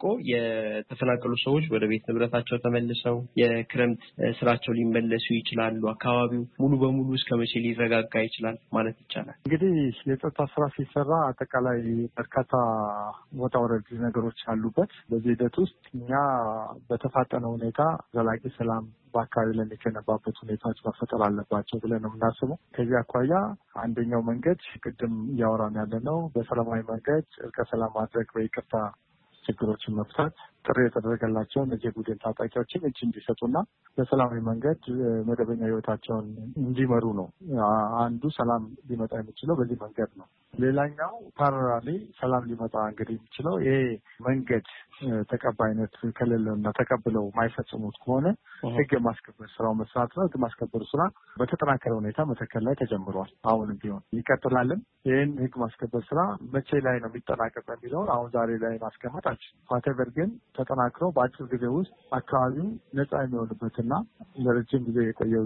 የተፈናቀሉ ሰዎች ወደ ቤት ንብረታቸው ተመልሰው የክረምት ስራቸው ሊመለሱ ይችላሉ? አካባቢው ሙሉ በሙሉ እስከ መቼ ሊረጋጋ ይችላል ማለት ይቻላል? እንግዲህ የጸጥታ ስራ ሲሰራ አጠቃላይ በርካታ ወጣ ወረድ ነገሮች አሉበት። በዚህ ሂደት ውስጥ እኛ በተፋጠነ ሁኔታ ዘላቂ ሰላም በአካባቢ ላይ የሚገነባበት ሁኔታዎች መፈጠር አለባቸው ብለን ነው የምናስበው። ከዚህ አኳያ አንደኛው መንገድ ቅድም እያወራን ያለ ነው በሰላማዊ መንገድ እርቀ ሰላም ማድረግ በይቅርታ ችግሮችን መፍታት ጥሪ የተደረገላቸው እነዚህ ቡድን ታጣቂዎችን እጅ እንዲሰጡና በሰላማዊ መንገድ መደበኛ ህይወታቸውን እንዲመሩ ነው። አንዱ ሰላም ሊመጣ የሚችለው በዚህ መንገድ ነው። ሌላኛው ፓራሊ ሰላም ሊመጣ እንግዲህ የሚችለው ይሄ መንገድ ተቀባይነት ከሌለውና ተቀብለው ማይፈጽሙት ከሆነ ህግ የማስከበር ስራው መስራት ነው። ህግ ማስከበር ስራ በተጠናከረ ሁኔታ መተከል ላይ ተጀምሯል። አሁንም ቢሆን ይቀጥላልም። ይህን ህግ ማስከበር ስራ መቼ ላይ ነው የሚጠናቀቅ የሚለውን አሁን ዛሬ ላይ ማስቀመጣችን ፋቴቨር ግን ተጠናክረው በአጭር ጊዜ ውስጥ አካባቢው ነጻ የሚሆንበትና ለረጅም ጊዜ የቆየው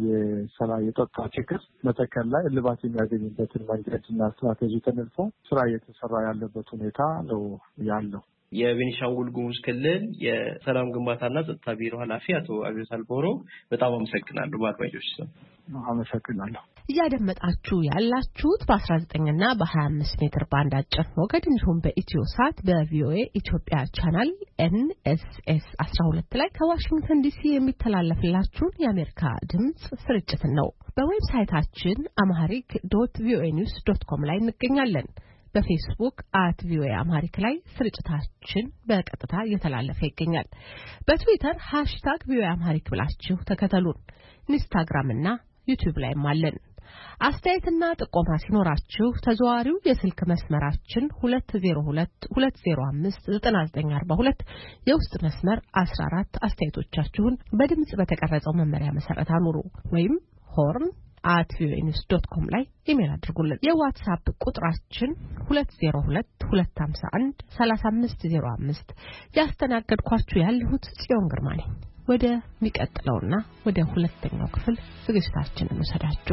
የጸጥታ ችግር መተከል ላይ እልባት የሚያገኝበትን መንገድና ስትራቴጂ ተነድፎ ስራ እየተሰራ ያለበት ሁኔታ ነው ያለው። የቤኒሻንጉል ጉሙዝ ክልል የሰላም ግንባታና ጸጥታ ቢሮ ኃላፊ አቶ አብዮት አልቦሮ በጣም አመሰግናለሁ። በአድማጮች ስም አመሰግናለሁ። እያደመጣችሁ ያላችሁት በ19 እና በ25 ሜትር ባንድ አጭር ሞገድ እንዲሁም በኢትዮ ሳት በቪኦኤ ኢትዮጵያ ቻናል NSS 12 ላይ ከዋሽንግተን ዲሲ የሚተላለፍላችሁን የአሜሪካ ድምጽ ስርጭትን ነው። በዌብሳይታችን amharic.voanews.com ላይ እንገኛለን። በፌስቡክ @voa amharic ላይ ስርጭታችን በቀጥታ እየተላለፈ ይገኛል። በትዊተር #voa amharic ብላችሁ ተከተሉን። ኢንስታግራም እና ዩቲዩብ ላይም አለን። አስተያየትና ጥቆማ ሲኖራችሁ ተዘዋሪው የስልክ መስመራችን 2022059942 የውስጥ መስመር 14 አስተያየቶቻችሁን በድምጽ በተቀረጸው መመሪያ መሰረት አኑሩ ወይም horn@voanews.com ላይ ኢሜል አድርጉልን። የዋትስአፕ ቁጥራችን 2022513505 ያስተናገድኳችሁ ያለሁት ጽዮን ግርማ ነኝ። ወደ ሚቀጥለውና ወደ ሁለተኛው ክፍል ዝግጅታችንን እንሰዳችሁ።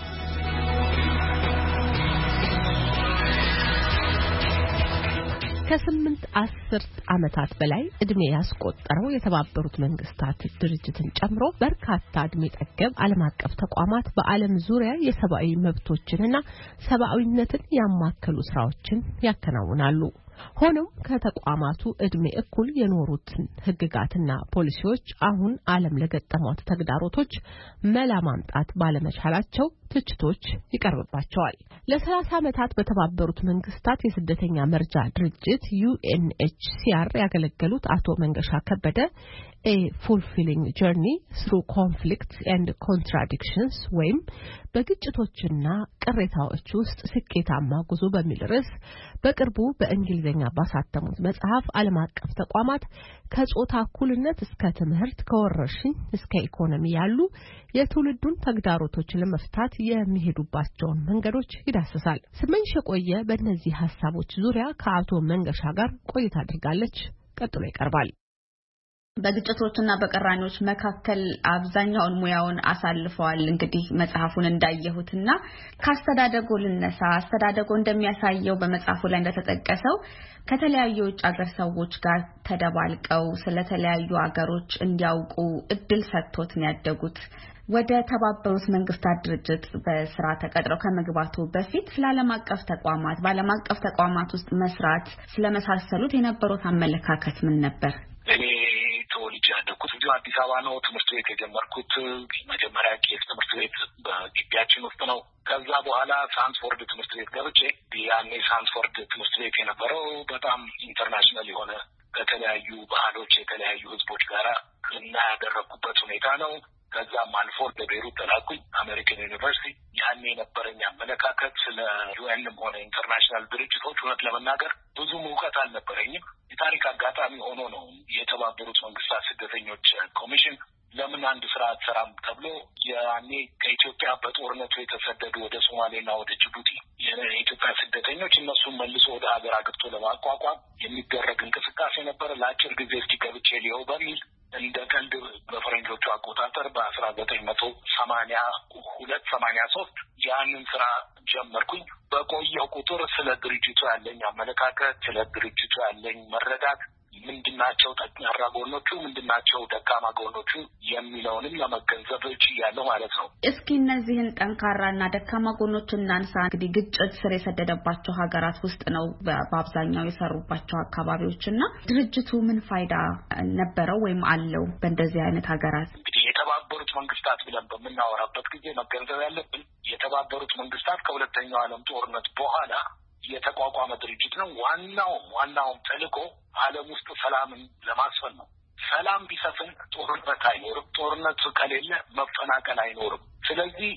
ከ8 ዓመታት በላይ እድሜ ያስቆጠረው የተባበሩት መንግስታት ድርጅትን ጨምሮ በርካታ እድሜ ጠገብ ዓለም አቀፍ ተቋማት በዓለም ዙሪያ የሰብአዊ መብቶችንና ሰብአዊነትን ያማከሉ ስራዎችን ያከናውናሉ። ሆኖም ከተቋማቱ እድሜ እኩል የኖሩትን ህግጋትና ፖሊሲዎች አሁን ዓለም ለገጠሟት ተግዳሮቶች መላ ማምጣት ባለመቻላቸው ትችቶች ይቀርብባቸዋል። ለ30 ዓመታት በተባበሩት መንግስታት የስደተኛ መርጃ ድርጅት UNHCR ያገለገሉት አቶ መንገሻ ከበደ A Fulfilling Journey Through Conflicts and Contradictions ወይም በግጭቶችና ቅሬታዎች ውስጥ ስኬታማ ጉዞ በሚል ርዕስ በቅርቡ በእንግሊዝኛ ባሳተሙት መጽሐፍ ዓለም አቀፍ ተቋማት ከጾታ እኩልነት እስከ ትምህርት ከወረርሽኝ እስከ ኢኮኖሚ ያሉ የትውልዱን ተግዳሮቶች ለመፍታት የሚሄዱባቸውን መንገዶች ይዳስሳል። ስመኝሽ የቆየ በእነዚህ ሐሳቦች ዙሪያ ከአቶ መንገሻ ጋር ቆይታ አድርጋለች። ቀጥሎ ይቀርባል። በግጭቶችና በቀራኔዎች መካከል አብዛኛውን ሙያውን አሳልፈዋል። እንግዲህ መጽሐፉን እንዳየሁትና ካስተዳደጉ ልነሳ አስተዳደጉ እንደሚያሳየው በመጽሐፉ ላይ እንደተጠቀሰው ከተለያዩ ውጭ ሀገር ሰዎች ጋር ተደባልቀው ስለተለያዩ ሀገሮች እንዲያውቁ እድል ሰጥቶት ነው ያደጉት። ወደ ተባበሩት መንግስታት ድርጅት በስራ ተቀጥረው ከመግባቱ በፊት ለዓለም አቀፍ ተቋማት በዓለም አቀፍ ተቋማት ውስጥ መስራት ስለመሳሰሉት የነበሩት አመለካከት ምን ነበር? እኔ ተወልጄ ያደኩት እዚሁ አዲስ አበባ ነው ትምህርት ቤት የጀመርኩት። መጀመሪያ ቄስ ትምህርት ቤት በግቢያችን ውስጥ ነው። ከዛ በኋላ ሳንስፎርድ ትምህርት ቤት ገብቼ ያኔ ሳንስፎርድ ትምህርት ቤት የነበረው በጣም ኢንተርናሽናል የሆነ ከተለያዩ ባህሎች የተለያዩ ህዝቦች ጋር እና ያደረኩበት ሁኔታ ነው። ከዛም አልፎ ለቤሩት ተላኩኝ አሜሪካን ዩኒቨርሲቲ። ያኔ የነበረኝ አመለካከት ስለ ዩኤንም ሆነ ኢንተርናሽናል ድርጅቶች እውነት ለመናገር ብዙ እውቀት አልነበረኝም። የታሪክ አጋጣሚ ሆኖ ነው የተባበሩት መንግስታት ስደተኞች ኮሚሽን ለምን አንድ ስራ አትሰራም ተብሎ ያኔ ከኢትዮጵያ በጦርነቱ የተሰደዱ ወደ ሶማሌና ወደ ጅቡቲ የኢትዮጵያ ስደተኞች እነሱን መልሶ ወደ ሀገር አግብቶ ለማቋቋም የሚደረግ እንቅስቃሴ ነበር። ለአጭር ጊዜ እስኪ ገብቼ ሊሆን በሚል እንደ ቀልድ በፈረንጆቹ አቆጣጠር በ1982-83 ያንን ስራ ጀመርኩኝ። በቆየው ቁጥር ስለ ድርጅቱ ያለኝ አመለካከት፣ ስለ ድርጅቱ ያለኝ መረዳት ምንድናቸው ጠንካራ ጎኖቹ፣ ምንድናቸው ደካማ ጎኖቹ የሚለውንም ለመገንዘብ ችያለሁ ማለት ነው። እስኪ እነዚህን ጠንካራና ደካማ ጎኖችን እናንሳ። እንግዲህ ግጭት ስር የሰደደባቸው ሀገራት ውስጥ ነው በአብዛኛው የሰሩባቸው አካባቢዎችና ድርጅቱ ምን ፋይዳ ነበረው ወይም አለው በእንደዚህ አይነት ሀገራት? እንግዲህ የተባበሩት መንግስታት ብለን በምናወራበት ጊዜ መገንዘብ ያለብን የተባበሩት መንግስታት ከሁለተኛው ዓለም ጦርነት በኋላ የተቋቋመ ድርጅት ነው። ዋናውም ተልዕኮ ዓለም ውስጥ ሰላምን ለማስፈን ነው። ሰላም ቢሰፍን ጦርነት አይኖርም። ጦርነት ከሌለ መፈናቀል አይኖርም። ስለዚህ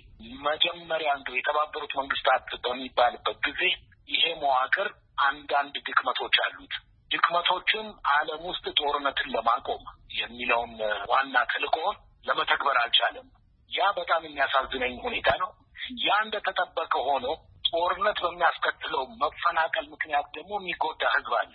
መጀመሪያ የተባበሩት መንግስታት በሚባልበት ጊዜ ይሄ መዋቅር አንዳንድ ድክመቶች አሉት። ድክመቶችም ዓለም ውስጥ ጦርነትን ለማቆም የሚለውን ዋና ተልዕኮውን ለመተግበር አልቻለም። ያ በጣም የሚያሳዝነኝ ሁኔታ ነው። ያ እንደተጠበቀ ሆኖ ጦርነት በሚያስከትለው መፈናቀል ምክንያት ደግሞ የሚጎዳ ህዝብ አለ።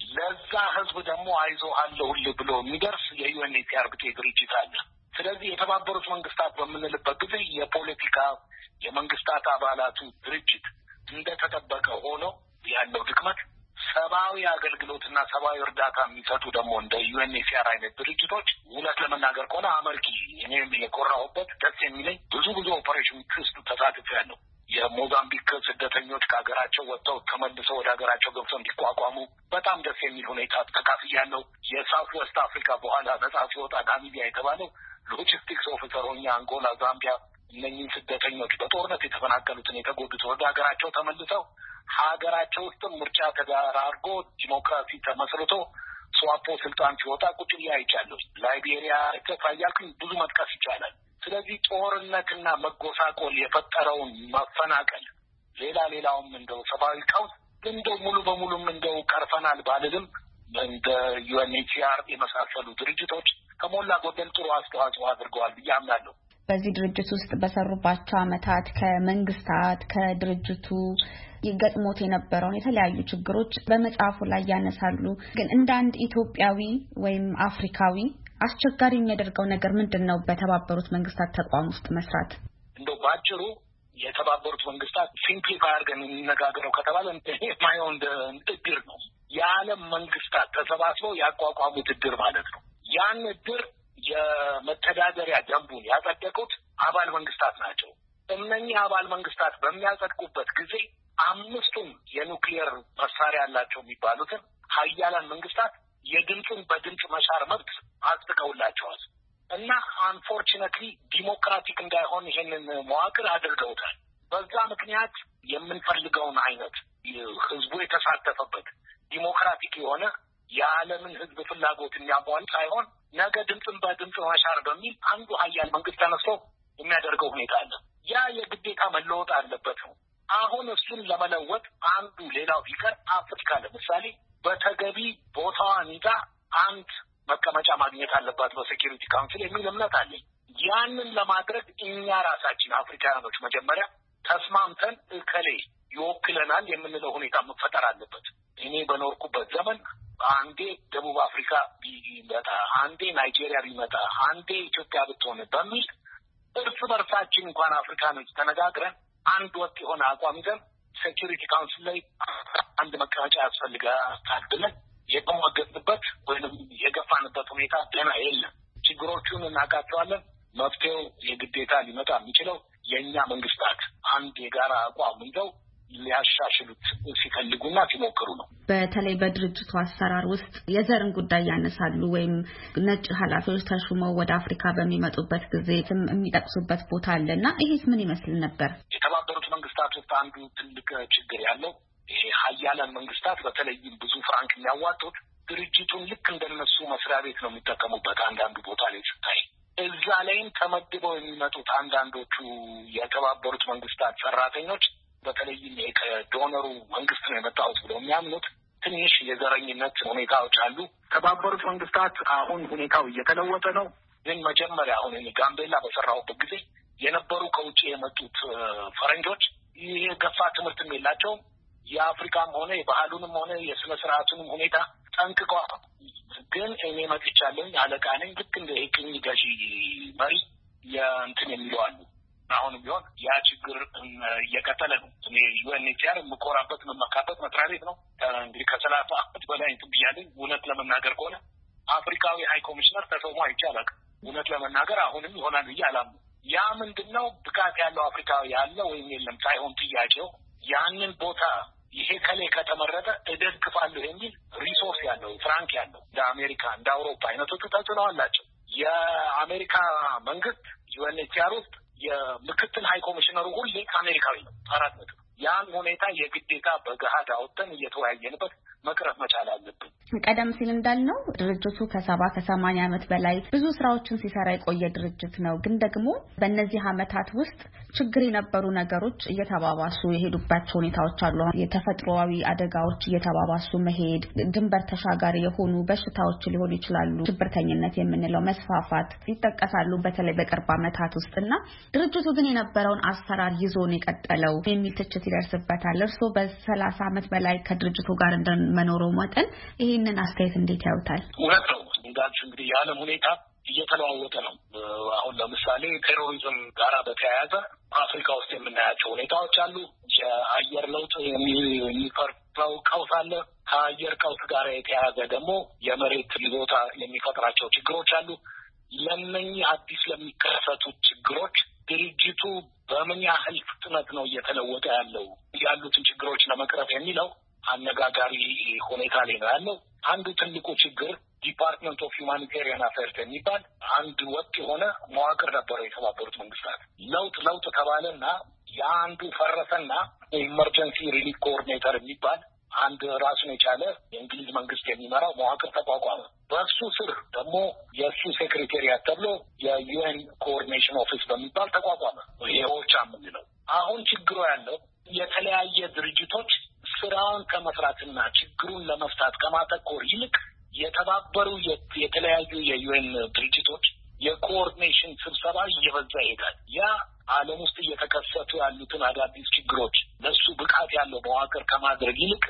ለዛ ህዝብ ደግሞ አይዞህ አለሁልህ ብሎ የሚደርስ የዩኤንኤችሲአር ብጤ ድርጅት አለ። ስለዚህ የተባበሩት መንግስታት በምንልበት ጊዜ የፖለቲካ የመንግስታት አባላቱ ድርጅት እንደተጠበቀ ሆኖ ያለው ድክመት፣ ሰብአዊ አገልግሎትና ሰብአዊ እርዳታ የሚሰጡ ደግሞ እንደ ዩኤንኤችሲአር አይነት ድርጅቶች እውነት ለመናገር ከሆነ አመርቂ እኔም የኮራሁበት ደስ የሚለኝ ብዙ ኦፐሬሽኖች ውስጥ ተሳትፌያለሁ። የሞዛምቢክ ስደተኞች ከሀገራቸው ወጥተው ተመልሰው ወደ ሀገራቸው ገብተው እንዲቋቋሙ በጣም ደስ የሚል ሁኔታ ተካፍያለሁ። የሳውት ዌስት አፍሪካ በኋላ ነጻ ሲወጣ ናሚቢያ የተባለው ሎጂስቲክስ ኦፊሰር ሆኜ አንጎላ፣ ዛምቢያ እነኚህ ስደተኞች በጦርነት የተፈናቀሉትን የተጎዱት ወደ ሀገራቸው ተመልሰው ሀገራቸው ውስጥም ምርጫ ተደራርጎ ዲሞክራሲ ተመስርቶ ስዋፖ ስልጣን ሲወጣ ቁጭ ብዬ አይቻለሁ። ላይቤሪያ እያልኩኝ ብዙ መጥቀስ ይቻላል። ስለዚህ ጦርነትና መጎሳቆል የፈጠረውን መፈናቀል ሌላውም እንደው ሰብአዊ ቀውስ እንደው ሙሉ በሙሉም እንደው ቀርፈናል ባልልም እንደ ዩኤንኤችሲአር የመሳሰሉ ድርጅቶች ከሞላ ጎደል ጥሩ አስተዋጽኦ አድርገዋል ብዬ አምናለሁ። በዚህ ድርጅት ውስጥ በሰሩባቸው ዓመታት ከመንግስታት ከድርጅቱ ይገጥሞት የነበረውን የተለያዩ ችግሮች በመጽሐፉ ላይ ያነሳሉ። ግን እንደ አንድ ኢትዮጵያዊ ወይም አፍሪካዊ አስቸጋሪ የሚያደርገው ነገር ምንድነው? በተባበሩት መንግስታት ተቋም ውስጥ መስራት እንደው ባጭሩ የተባበሩት መንግስታት ሲምፕሊፋይ አድርገን እንነጋገረው ከተባለ የማየው እንደ እድር ነው። የዓለም መንግስታት ተሰባስበው ያቋቋሙት እድር ማለት ነው። ያን እድር የመተዳደሪያ ደንቡን ያጸደቁት አባል መንግስታት ናቸው። እነኚህ አባል መንግስታት በሚያጸድቁበት ጊዜ አምስቱም የኑክሊየር መሳሪያ ያላቸው የሚባሉትን ሀያላን መንግስታት የድምፁን በድምፅ መሻር መብት አጽድቀውላቸዋል እና አንፎርቹኔትሊ ዲሞክራቲክ እንዳይሆን ይሄንን መዋቅር አድርገውታል። በዛ ምክንያት የምንፈልገውን አይነት ህዝቡ የተሳተፈበት ዲሞክራቲክ የሆነ የዓለምን ህዝብ ፍላጎት የሚያሟላ ሳይሆን ነገ ድምፅን በድምፅ መሻር በሚል አንዱ ሀያል መንግስት ተነስቶ የሚያደርገው ሁኔታ አለ። ያ የግዴታ መለወጥ አለበት ነው። አሁን እሱን ለመለወጥ አንዱ ሌላው ቢቀር አፍሪካ ለምሳሌ በተገቢ ቦታዋን ይዛ አንድ መቀመጫ ማግኘት አለባት በሴኪሪቲ ካውንስል የሚል እምነት አለኝ። ያንን ለማድረግ እኛ ራሳችን አፍሪካውያኖች መጀመሪያ ተስማምተን እከሌ ይወክለናል የምንለው ሁኔታ መፈጠር አለበት። እኔ በኖርኩበት ዘመን አንዴ ደቡብ አፍሪካ ቢመጣ፣ አንዴ ናይጄሪያ ቢመጣ፣ አንዴ ኢትዮጵያ ብትሆን በሚል እርስ በርሳችን እንኳን አፍሪካኖች ተነጋግረን አንድ ወጥ የሆነ አቋም ይዘን ሴኪሪቲ ካውንስል ላይ አንድ መቀመጫ ያስፈልጋል ብለን የተሟገትንበት ወይንም የገፋንበት ሁኔታ ገና የለም። ችግሮቹን እናውቃቸዋለን። መፍትሄው የግዴታ ሊመጣ የሚችለው የእኛ መንግስታት አንድ የጋራ አቋም ይዘው ሊያሻሽሉት ሲፈልጉና ሲሞክሩ ነው። በተለይ በድርጅቱ አሰራር ውስጥ የዘርን ጉዳይ ያነሳሉ ወይም ነጭ ኃላፊዎች ተሹመው ወደ አፍሪካ በሚመጡበት ጊዜ የሚጠቅሱበት ቦታ አለና ይሄስ ምን ይመስል ነበር? የተባበሩት መንግስታት ውስጥ አንዱ ትልቅ ችግር ያለው ይሄ ሀያላን መንግስታት በተለይም ብዙ ፍራንክ የሚያዋጡት ድርጅቱን ልክ እንደነሱ መስሪያ ቤት ነው የሚጠቀሙበት። አንዳንዱ ቦታ ላይ ስታይ እዛ ላይም ተመድበው የሚመጡት አንዳንዶቹ የተባበሩት መንግስታት ሰራተኞች በተለይም ከዶነሩ መንግስት ነው የመጣሁት ብለው የሚያምኑት ትንሽ የዘረኝነት ሁኔታዎች አሉ። ተባበሩት መንግስታት አሁን ሁኔታው እየተለወጠ ነው። ግን መጀመሪያ አሁን ጋምቤላ በሰራሁበት ጊዜ የነበሩ ከውጭ የመጡት ፈረንጆች ይሄ ገፋ ትምህርትም የላቸውም። የአፍሪካም ሆነ የባህሉንም ሆነ የስነ ስርዓቱንም ሁኔታ ጠንቅቀው ግን እኔ መጥቻለሁ አለቃ ነኝ ልክ እንደ ቅኝ ገዢ መሪ የእንትን የሚለው አሉ። አሁንም ቢሆን ያ ችግር እየቀጠለ ነው። እኔ ዩኤንኤችሲአር የምኮራበት የምመካበት መስሪያ ቤት ነው። እንግዲህ ከ30 ዓመት በላይ እንትን ብያለሁ። እውነት ለመናገር ከሆነ አፍሪካዊ ሃይ ኮሚሽነር ተሾሞ አይቻልም። እውነት ለመናገር አሁንም ይሆናል ብዬ አላምንም። ያ ምንድነው ብቃት ያለው አፍሪካዊ ያለ ወይም የለም ሳይሆን ጥያቄው ያንን ቦታ ይሄ ከሌ ከተመረጠ እደግፋለሁ የሚል ሪሶርስ ያለው ፍራንክ ያለው እንደ አሜሪካ እንደ አውሮፓ አይነቶቹ ተጽዕኖ አላቸው። የአሜሪካ መንግስት ዩኤንኤችሲአር ውስጥ የምክትል ሃይ ኮሚሽነሩ ሁሌ አሜሪካዊ ነው። 4 ነጥብ። ያን ሁኔታ የግዴታ በገሃድ አውጥተን እየተወያየንበት መቅረብ መቻል አለብን። ቀደም ሲል እንዳልነው ድርጅቱ ከ70-80 ዓመት በላይ ብዙ ስራዎችን ሲሰራ የቆየ ድርጅት ነው። ግን ደግሞ በእነዚህ ዓመታት ውስጥ ችግር የነበሩ ነገሮች እየተባባሱ የሄዱባቸው ሁኔታዎች አሉ። የተፈጥሮአዊ አደጋዎች እየተባባሱ መሄድ፣ ድንበር ተሻጋሪ የሆኑ በሽታዎች ሊሆኑ ይችላሉ፣ ሽብርተኝነት የምንለው መስፋፋት ይጠቀሳሉ በተለይ በቅርብ ዓመታት ውስጥና ድርጅቱ ግን የነበረውን አሰራር ይዞ ነው የቀጠለው የሚል ትችት ይደርስበታል። እርሶ በ30 ዓመት በላይ ከድርጅቱ ጋር እንደመኖሩ መጠን ይህንን አስተያየት እንዴት ያዩታል? እውነት ነው እንዳልሽ እንግዲህ የዓለም ሁኔታ እየተለዋወጠ ነው። አሁን ለምሳሌ ቴሮሪዝም ጋራ በተያያዘ አፍሪካ ውስጥ የምናያቸው ሁኔታዎች አሉ። የአየር ለውጥ የሚፈጥረው ቀውስ አለ። ከአየር ቀውስ ጋር የተያያዘ ደግሞ የመሬት ይዞታ የሚፈጥራቸው ችግሮች አሉ። ለእነኚህ አዲስ ለሚከሰቱት ችግሮች ድርጅቱ በምን ያህል ፍጥነት ነው እየተለወጠ ያሉትን ችግሮች ለመቅረፍ የሚለው አነጋጋሪ ሁኔታ ላይ ነው ያለው። አንዱ ትልቁ ችግር ዲፓርትመንት ኦፍ ሁማኒቴሪያን አፌርስ የሚባል አንድ ወጥ የሆነ መዋቅር ነበረው የተባበሩት መንግስታት። ለውጥ ተባለና የአንዱ ፈረሰና ኢመርጀንሲ ሪሊፍ ኮኦርዲኔተር የሚባል አንድ ራሱን የቻለ የእንግሊዝ መንግስት የሚመራው መዋቅር ተቋቋመ። በእሱ ስር ደግሞ የእሱ ሴክሬታሪያት ተብሎ የዩኤን ኮኦርዲኔሽን ኦፊስ በሚባል ተቋቋመ። ይሄዎች የምንለው አሁን ችግሩ ያለው የተለያየ ድርጅቶች ስራውን ከመስራትና ችግሩን ለመፍታት ከማተኮር ይልቅ የተባበሩ የተለያዩ የዩኤን ድርጅቶች የኮኦርዲኔሽን ስብሰባ እየበዛ ይሄዳል። ያ ዓለም ውስጥ እየተከሰቱ ያሉትን አዳዲስ ችግሮች ለሱ ብቃት ያለው መዋቅር ከማድረግ ይልቅ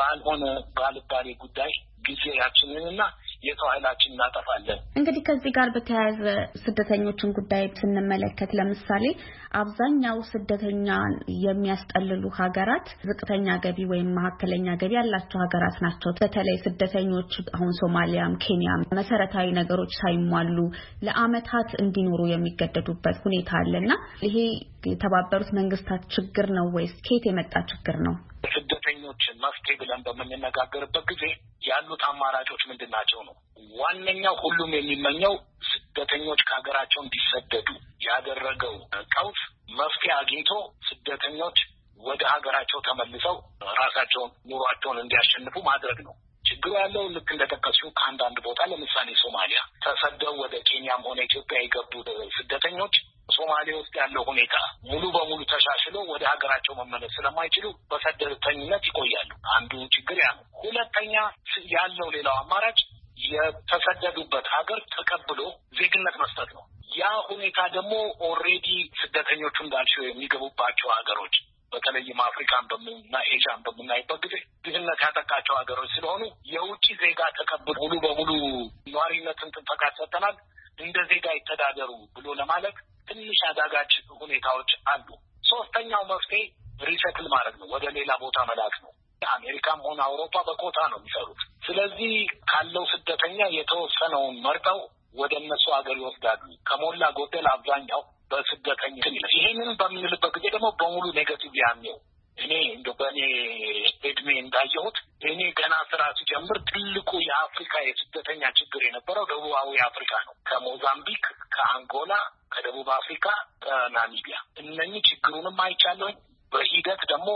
ባልባሌ ጉዳይ ጊዜያችንንና የሰው ኃይላችን እናጠፋለን። እንግዲህ ከዚህ ጋር በተያያዘ ስደተኞችን ጉዳይ ስንመለከት ለምሳሌ አብዛኛው ስደተኛ የሚያስጠልሉ ሀገራት ዝቅተኛ ገቢ ወይም መካከለኛ ገቢ ያላቸው ሀገራት ናቸው። በተለይ ስደተኞች አሁን ሶማሊያም ኬንያም መሰረታዊ ነገሮች ሳይሟሉ ለአመታት እንዲኖሩ የሚገደዱበት ሁኔታ አለና ይሄ የተባበሩት መንግስታት ችግር ነው ወይስ ከየት የመጣ ችግር ነው? ስደተኞች መፍትሄ ብለን በምንነጋገርበት ጊዜ ያሉት አማራጮች ምንድን ናቸው ነው። ዋነኛው ሁሉም የሚመኘው ስደተኞች ከሀገራቸው እንዲሰደዱ ያደረገው ቀውስ መፍትሄ አግኝቶ ስደተኞች ወደ ሀገራቸው ተመልሰው ራሳቸውን ኑሯቸውን እንዲያሸንፉ ማድረግ ነው። ችግሩ ያለው ልክ እንደተጠቀሱ ከአንዳንድ ቦታ ለምሳሌ ሶማሊያ ተሰደው ወደ ኬንያም ሆነ ኢትዮጵያ የገቡ ስደተኞች ሶማሌ ውስጥ ያለው ሁኔታ ሙሉ በሙሉ ተሻሽሎ ወደ ሀገራቸው መመለስ ስለማይችሉ በስደተኝነት ይቆያሉ። አንዱ ችግር ያ ነው። ሁለተኛ ያለው ሌላው አማራጭ የተሰደዱበት ሀገር ተቀብሎ ዜግነት መስጠት ነው። ያ ሁኔታ ደግሞ ኦልሬዲ ስደተኞቹ እንዳልሽው የሚገቡባቸው ሀገሮች በተለይም አፍሪካን እና ኤዥያን በምናይበት ጊዜ ድህነት ያጠቃቸው ሀገሮች ስለሆኑ የውጭ ዜጋ ተቀብሎ ሙሉ በሙሉ ነዋሪነትን ፈቃድ ሰጥተናል እንደ ዜጋ ይተዳደሩ ብሎ ለማለት ትንሽ አዳጋች ሁኔታዎች አሉ። ሶስተኛው መፍትሄ ሪሰትል ማድረግ ነው፣ ወደ ሌላ ቦታ መላክ ነው። አሜሪካም ሆነ አውሮፓ በኮታ ነው የሚሰሩት። ስለዚህ ካለው ስደተኛ የተወሰነውን መርጠው ወደ እነሱ ሀገር ይወስዳሉ። ከሞላ ጎደል አብዛኛው በስደተኛ ይሄንን በምንልበት ጊዜ ደግሞ በሙሉ ኔጋቲቭ ያምየው እኔ እንደበኔ እድሜ እንዳየሁት እኔ ገና ስራ ሲጀምር ትልቁ የአፍሪካ የስደተኛ ችግር የነበረው ደቡባዊ አፍሪካ ነው። ከሞዛምቢክ፣ ከአንጎላ፣ ከደቡብ አፍሪካ፣ ከናሚቢያ እነኚህ ችግሩንም አይቻለሁ። በሂደት ደግሞ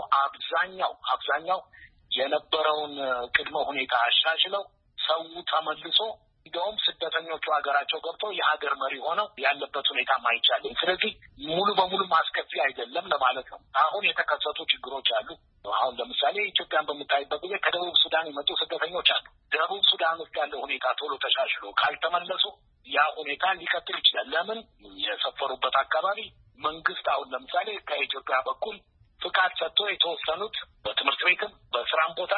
አብዛኛው የነበረውን ቅድመ ሁኔታ አሻሽለው ሰው ተመልሶ እንደውም ስደተኞቹ ሀገራቸው ገብተው የሀገር መሪ ሆነው ያለበት ሁኔታ ማይቻለኝ። ስለዚህ ሙሉ በሙሉ ማስከፊ አይደለም ለማለት ነው። አሁን የተከሰቱ ችግሮች አሉ። አሁን ለምሳሌ ኢትዮጵያን በምታይበት ጊዜ ከደቡብ ሱዳን የመጡ ስደተኞች አሉ። ደቡብ ሱዳን ውስጥ ያለው ሁኔታ ቶሎ ተሻሽሎ ካልተመለሱ ያ ሁኔታ ሊቀጥል ይችላል። ለምን የሰፈሩበት አካባቢ መንግስት አሁን ለምሳሌ ከኢትዮጵያ በኩል ፍቃድ ሰጥቶ የተወሰኑት በትምህርት ቤትም በስራም ቦታ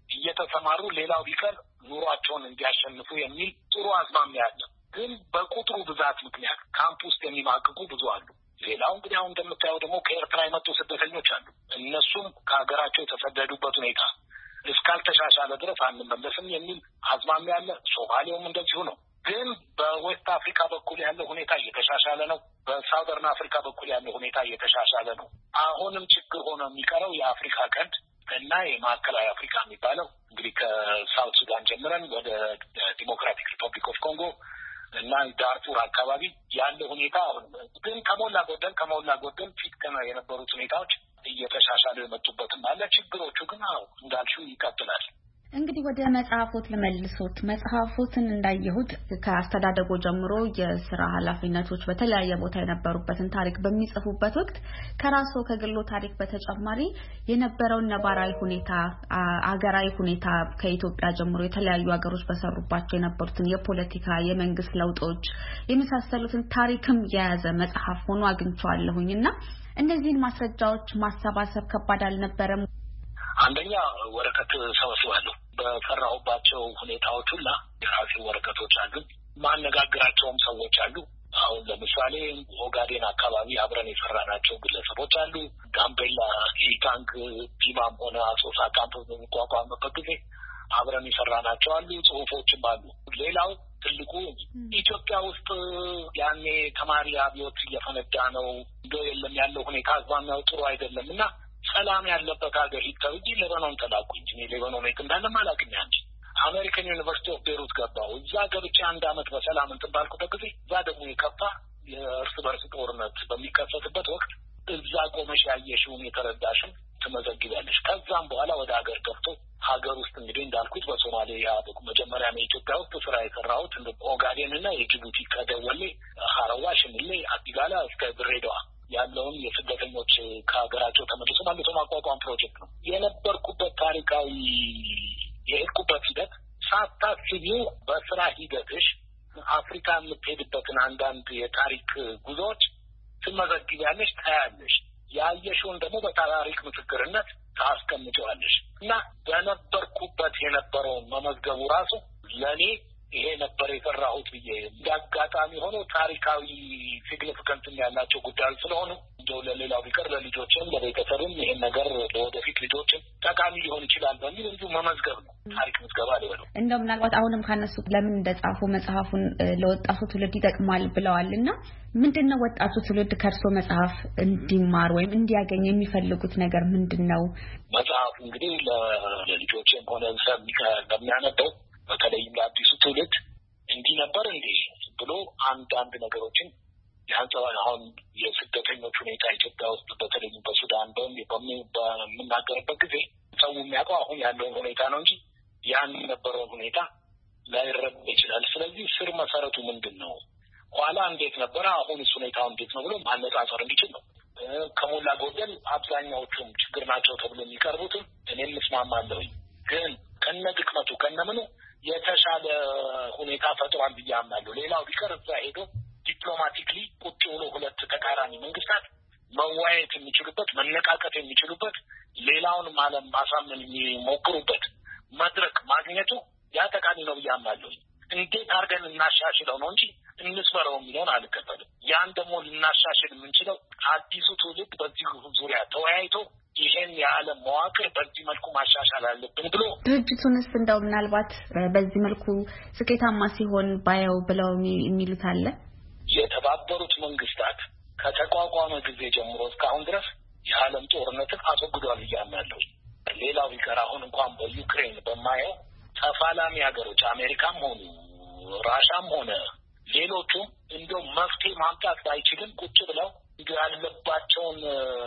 እየተሰማሩ ሌላው ቢቀር ኑሯቸውን እንዲያሸንፉ የሚል ጥሩ አዝማሚያ አለ። ግን በቁጥሩ ብዛት ምክንያት ካምፕ ውስጥ የሚማቅቁ ብዙ አሉ። ሌላው እንግዲህ አሁን እንደምታየው ደግሞ ከኤርትራ የመጡ ስደተኞች አሉ። እነሱም ከሀገራቸው የተሰደዱበት ሁኔታ እስካልተሻሻለ ድረስ አንመለስም የሚል አዝማሚያ አለ። ሶማሌውም እንደዚሁ ነው። ግን በዌስት አፍሪካ በኩል ያለው ሁኔታ እየተሻሻለ ነው። በሳውዘርን አፍሪካ በኩል ያለው ሁኔታ እየተሻሻለ ነው። አሁንም ችግር ሆኖ የሚቀረው የአፍሪካ ቀንድ እና የማዕከላዊ አፍሪካ የሚባለው እንግዲህ ከሳውት ሱዳን ጀምረን ወደ ዲሞክራቲክ ሪፐብሊክ ኦፍ ኮንጎ እና ዳርፉር አካባቢ ያለው ሁኔታ ግን ከሞላ ጎደል ፊት የነበሩት ሁኔታዎች እየተሻሻሉ የመጡበትም አለ። ችግሮቹ ግን እንዳልሽው ይቀጥላል። እንግዲህ ወደ መጽሐፎት ለመልሶት መጽሐፎትን እንዳየሁት ከአስተዳደጎ ጀምሮ የሥራ ኃላፊነቶች በተለያየ ቦታ የነበሩበትን ታሪክ በሚጽፉበት ወቅት ከራስዎ ከግሎ ታሪክ በተጨማሪ የነበረውን ነባራዊ ሁኔታ አገራዊ ሁኔታ ከኢትዮጵያ ጀምሮ የተለያዩ ሀገሮች በሰሩባቸው የነበሩትን የፖለቲካ የመንግስት ለውጦች የመሳሰሉትን ታሪክም የያዘ መጽሐፍ ሆኖ አግኝቼዋለሁኝና እነዚህን ማስረጃዎች ማሰባሰብ ከባድ አልነበረም? አንደኛ ወረቀት ሰበስባለሁ። በፈራሁባቸው ሁኔታዎች ሁላ የራሴ ወረቀቶች አሉ። ማነጋግራቸውም ሰዎች አሉ። አሁን ለምሳሌ ኦጋዴን አካባቢ አብረን የሰራናቸው ግለሰቦች አሉ። ጋምቤላ ኢታንግ ዲማም ሆነ አሶሳ ካምፕ በሚቋቋምበት ጊዜ አብረን የሰራናቸው አሉ። ጽሁፎችም አሉ። ሌላው ትልቁ ኢትዮጵያ ውስጥ ያኔ ተማሪ አብዮት እየፈነዳ ነው እንደው የለም ያለው ሁኔታ አዝማሚያው ጥሩ አይደለም እና ሰላም ያለበት ሀገር ይተውጂ ለበኖን ተላኩኝ። እኔ ለበኖን እንዳለም አላውቅም። አንቺ አሜሪካን ዩኒቨርሲቲ ኦፍ ቤሩት ገባሁ። እዛ ገብቼ 1 አመት በሰላም ባልኩበት ጊዜ እዛ ደግሞ የከፋ የእርስ በርስ ጦርነት በሚከሰትበት ወቅት እዛ ቆመሽ ያየሽውን የተረዳሽን ትመዘግቢያለሽ። ከዛም በኋላ ወደ ሀገር ገብቶ ሀገር ውስጥ እንግዲህ እንዳልኩት በሶማሊያ መጀመሪያ ኢትዮጵያ ውስጥ ስራ የሰራሁት እንደ ኦጋዴንና የጅቡቲ ከደወሌ ሀረዋ፣ ሽምሌ፣ አዲጋላ እስከ ድሬዳዋ ያለውን የስደተኞች ከሀገራቸው ተመልሶ መልሶ ማቋቋም ፕሮጀክት ነው የነበርኩበት። ታሪካዊ የሄድኩበት ሂደት ሳታስቢው በስራ ሂደትሽ አፍሪካ የምትሄድበትን አንዳንድ የታሪክ ጉዞዎች ትመዘግቢያለሽ፣ ታያለሽ። ያየሽውን ደግሞ በታሪክ ምስክርነት ታስቀምጪዋለሽ እና በነበርኩበት የነበረውን መመዝገቡ ራሱ ለእኔ ይሄ ነበር የሰራሁት ብዬ እንዳጋጣሚ ሆኖ ታሪካዊ ሲግኒፊካንስ ያላቸው ጉዳዮች ስለሆኑ እንደው ለሌላው ቢቀር ለልጆችም ለቤተሰብም ይሄን ነገር ለወደፊት ልጆችም ጠቃሚ ሊሆን ይችላል በሚል እንዲሁ መመዝገብ ነው። ታሪክ ምዝገባ ሊሆን ነው። እንደው ምናልባት አሁንም ካነሱት ለምን እንደጻፉ መጽሐፉን ለወጣቱ ትውልድ ይጠቅማል ብለዋልና ምንድነው ወጣቱ ትውልድ ከርሶ መጽሐፍ እንዲማር ወይም እንዲያገኝ የሚፈልጉት ነገር ምንድነው? መጽሐፉ እንግዲህ ለልጆችም ሆነ ለሚያነበው በተለይም ለአዲሱ ትውልድ እንዲህ ነበር እንዴ ብሎ አንዳንድ ነገሮችን አሁን የስደተኞች ሁኔታ ኢትዮጵያ ውስጥ በተለይም በሱዳን በምናገርበት ጊዜ ሰው የሚያውቀው አሁን ያለውን ሁኔታ ነው እንጂ ያን የነበረውን ሁኔታ ላይረዳ ይችላል። ስለዚህ ስር መሰረቱ ምንድን ነው፣ ኋላ እንዴት ነበረ፣ አሁን እሱ ሁኔታው እንዴት ነው ብሎ ማነጻጸር እንዲችል ነው። ከሞላ ጎደል አብዛኛዎቹም ችግር ናቸው ተብሎ የሚቀርቡትም እኔም እስማማለሁኝ። ግን ከነ ድክመቱ ከነምኑ የተሻለ ሁኔታ ፈጥሯል ብዬ አምናለሁ። ሌላው ቢቀር እዛ ሄዶ ዲፕሎማቲክሊ ቁጭ ብሎ ሁለት ተቃራኒ መንግስታት መወያየት የሚችሉበት መነቃቀት የሚችሉበት ሌላውንም ዓለም ማሳመን የሚሞክሩበት መድረክ ማግኘቱ ያ ጠቃሚ ነው ብዬ አምናለሁ። እንዴት አድርገን እናሻሽለው ነው እንጂ እንስበረው የሚለውን አልቀበልም። ያን ደግሞ ልናሻሽል የምንችለው አዲሱ ትውልድ በዚህ ዙሪያ ተወያይቶ ይሄን የዓለም መዋቅር በዚህ መልኩ ማሻሻል አለብን ብሎ ድርጅቱንስ እንደው ምናልባት በዚህ መልኩ ስኬታማ ሲሆን ባየው ብለው የሚሉት አለ? የተባበሩት መንግስታት ከተቋቋመ ጊዜ ጀምሮ እስካሁን ድረስ የዓለም ጦርነትን አስወግዷል እያምናለሁ። ሌላው ቢቀር አሁን እንኳን በዩክሬን በማየው ተፋላሚ ሀገሮች አሜሪካም ሆኑ ራሻም ሆነ ሌሎቹ እንደው መፍትሄ ማምጣት ባይችልም ቁጭ ብለው ያለባቸውን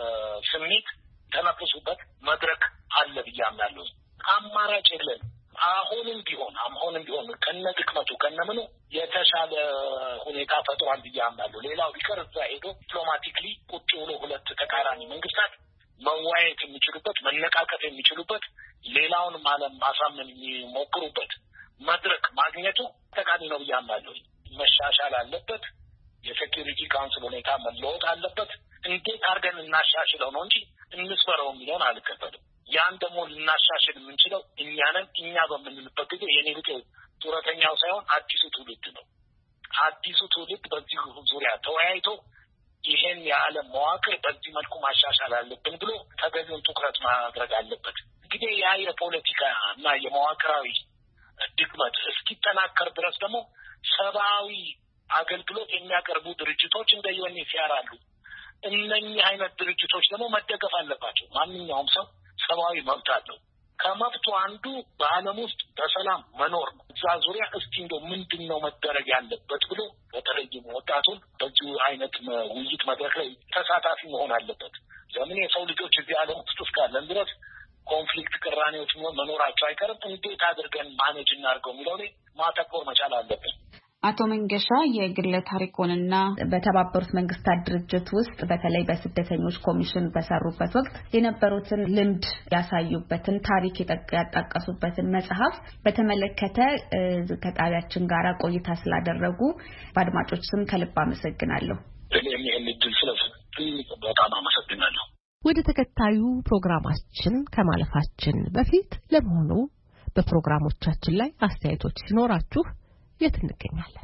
ስሜት ተነፍሱበት መድረክ አለ ብያምናለሁ። አማራጭ የለም። አሁንም ቢሆን ከነድክመቱ ከነምኑ የተሻለ ሁኔታ ፈጥሯል ብያምናለሁ። ሌላው ቢቀር እዛ ሄዶ ዲፕሎማቲክሊ ቁጭ ብሎ ሁለት ተቃራኒ መንግስታት መዋየት የሚችሉበት መነቃቀፍ የሚችሉበት ሌላውንም ዓለም ማሳመን የሚሞክሩበት መድረክ ማግኘቱ ጠቃሚ ነው ብያምናለሁ። መሻሻል አለበት። የሴኩሪቲ ካውንስል ሁኔታ መለወጥ አለበት። እንዴት አድርገን እናሻሽለው ነው እንጂ እንስበረው የሚለውን አልከተልም። ያን ደግሞ ልናሻሽል የምንችለው እኛ በምንልበት ጊዜ የኔ ልጅ ጡረተኛው ሳይሆን አዲሱ ትውልድ ነው። አዲሱ ትውልድ በዚህ ዙሪያ ተወያይቶ ይሄን የዓለም መዋቅር በዚህ መልኩ ማሻሻል አለብን ብሎ ተገቢውን ትኩረት ማድረግ አለበት። እንግዲህ ያ የፖለቲካ እና የመዋቅራዊ ድክመት እስኪጠናከር ድረስ ደግሞ ሰብአዊ አገልግሎት የሚያቀርቡ ድርጅቶች እንደ ዩኤንኤችሲአር አሉ። እነኚህ አይነት ድርጅቶች ደግሞ መደገፍ አለባቸው። ማንኛውም ሰው ሰብአዊ መብት አለው። ከመብቱ አንዱ በዓለም ውስጥ በሰላም መኖር ነው። እዛ ዙሪያ እስቲ እንደው ምንድነው መደረግ ያለበት ብሎ በተለይም ወጣቱን በዚህ አይነት ውይይት መድረክ ላይ ተሳታፊ መሆን አለበት። ለምን የሰው ልጆች እዚህ ዓለም ውስጥ እስካለን ድረስ ኮንፍሊክት ቅራኔዎች መኖራቸው አይቀርም። እንዴት አድርገን ማኔጅ እናድርገው የሚለው ላይ ማተኮር መቻል አለብን። አቶ መንገሻ የግል ታሪኮንና በተባበሩት መንግስታት ድርጅት ውስጥ በተለይ በስደተኞች ኮሚሽን በሰሩበት ወቅት የነበሩትን ልምድ ያሳዩበትን ታሪክ ያጣቀሱበትን መጽሐፍ በተመለከተ ከጣቢያችን ጋር ቆይታ ስላደረጉ በአድማጮች ስም ከልብ አመሰግናለሁ። እኔም ይህን እድል ስለሰጡኝ በጣም አመሰግናለሁ። ወደ ተከታዩ ፕሮግራማችን ከማለፋችን በፊት ለመሆኑ በፕሮግራሞቻችን ላይ አስተያየቶች ሲኖራችሁ የት እንገኛለን?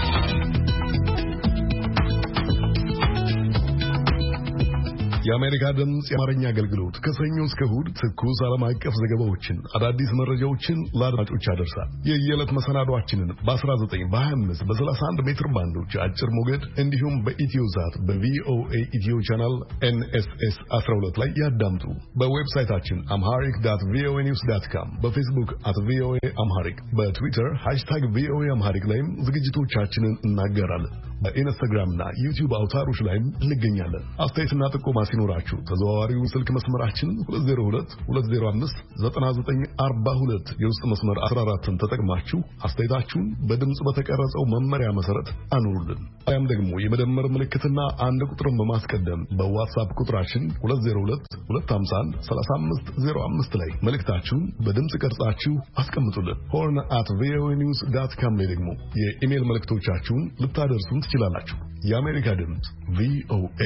የአሜሪካ ድምጽ የአማርኛ አገልግሎት ከሰኞ እስከ እሁድ ትኩስ ዓለም አቀፍ ዘገባዎችን፣ አዳዲስ መረጃዎችን ለአድማጮች ያደርሳል። የየዕለት መሰናዷችንን በ19 በ25 በ31 ሜትር ባንዶች አጭር ሞገድ እንዲሁም በኢትዮዛት በቪኦኤ ኢትዮ ቻናል NSS 12 ላይ ያዳምጡ። በዌብሳይታችን amharic.voanews.com፣ በፌስቡክ @voa amharic፣ በትዊተር #voa amharic ላይም ዝግጅቶቻችንን እናገራለን። በኢንስታግራምና ዩቲዩብ አውታሮች ላይም እንገኛለን። አስተያየትና ጥቆማ ሲኖራችሁ ተዘዋዋሪው ስልክ መስመራችን 2022059942 የውስጥ መስመር 14ን ተጠቅማችሁ አስተያየታችሁን በድምጽ በተቀረጸው መመሪያ መሰረት አኑሩልን። ያም ደግሞ የመደመር ምልክትና አንድ ቁጥርን በማስቀደም በዋትስአፕ ቁጥራችን 2022513505 ላይ መልእክታችሁን በድምጽ ቀርጻችሁ አስቀምጡልን። horn@voanews.com ላይ ደግሞ የኢሜል መልእክቶቻችሁን ልታደርሱን ትችላላችሁ። የአሜሪካ ድምጽ VOA።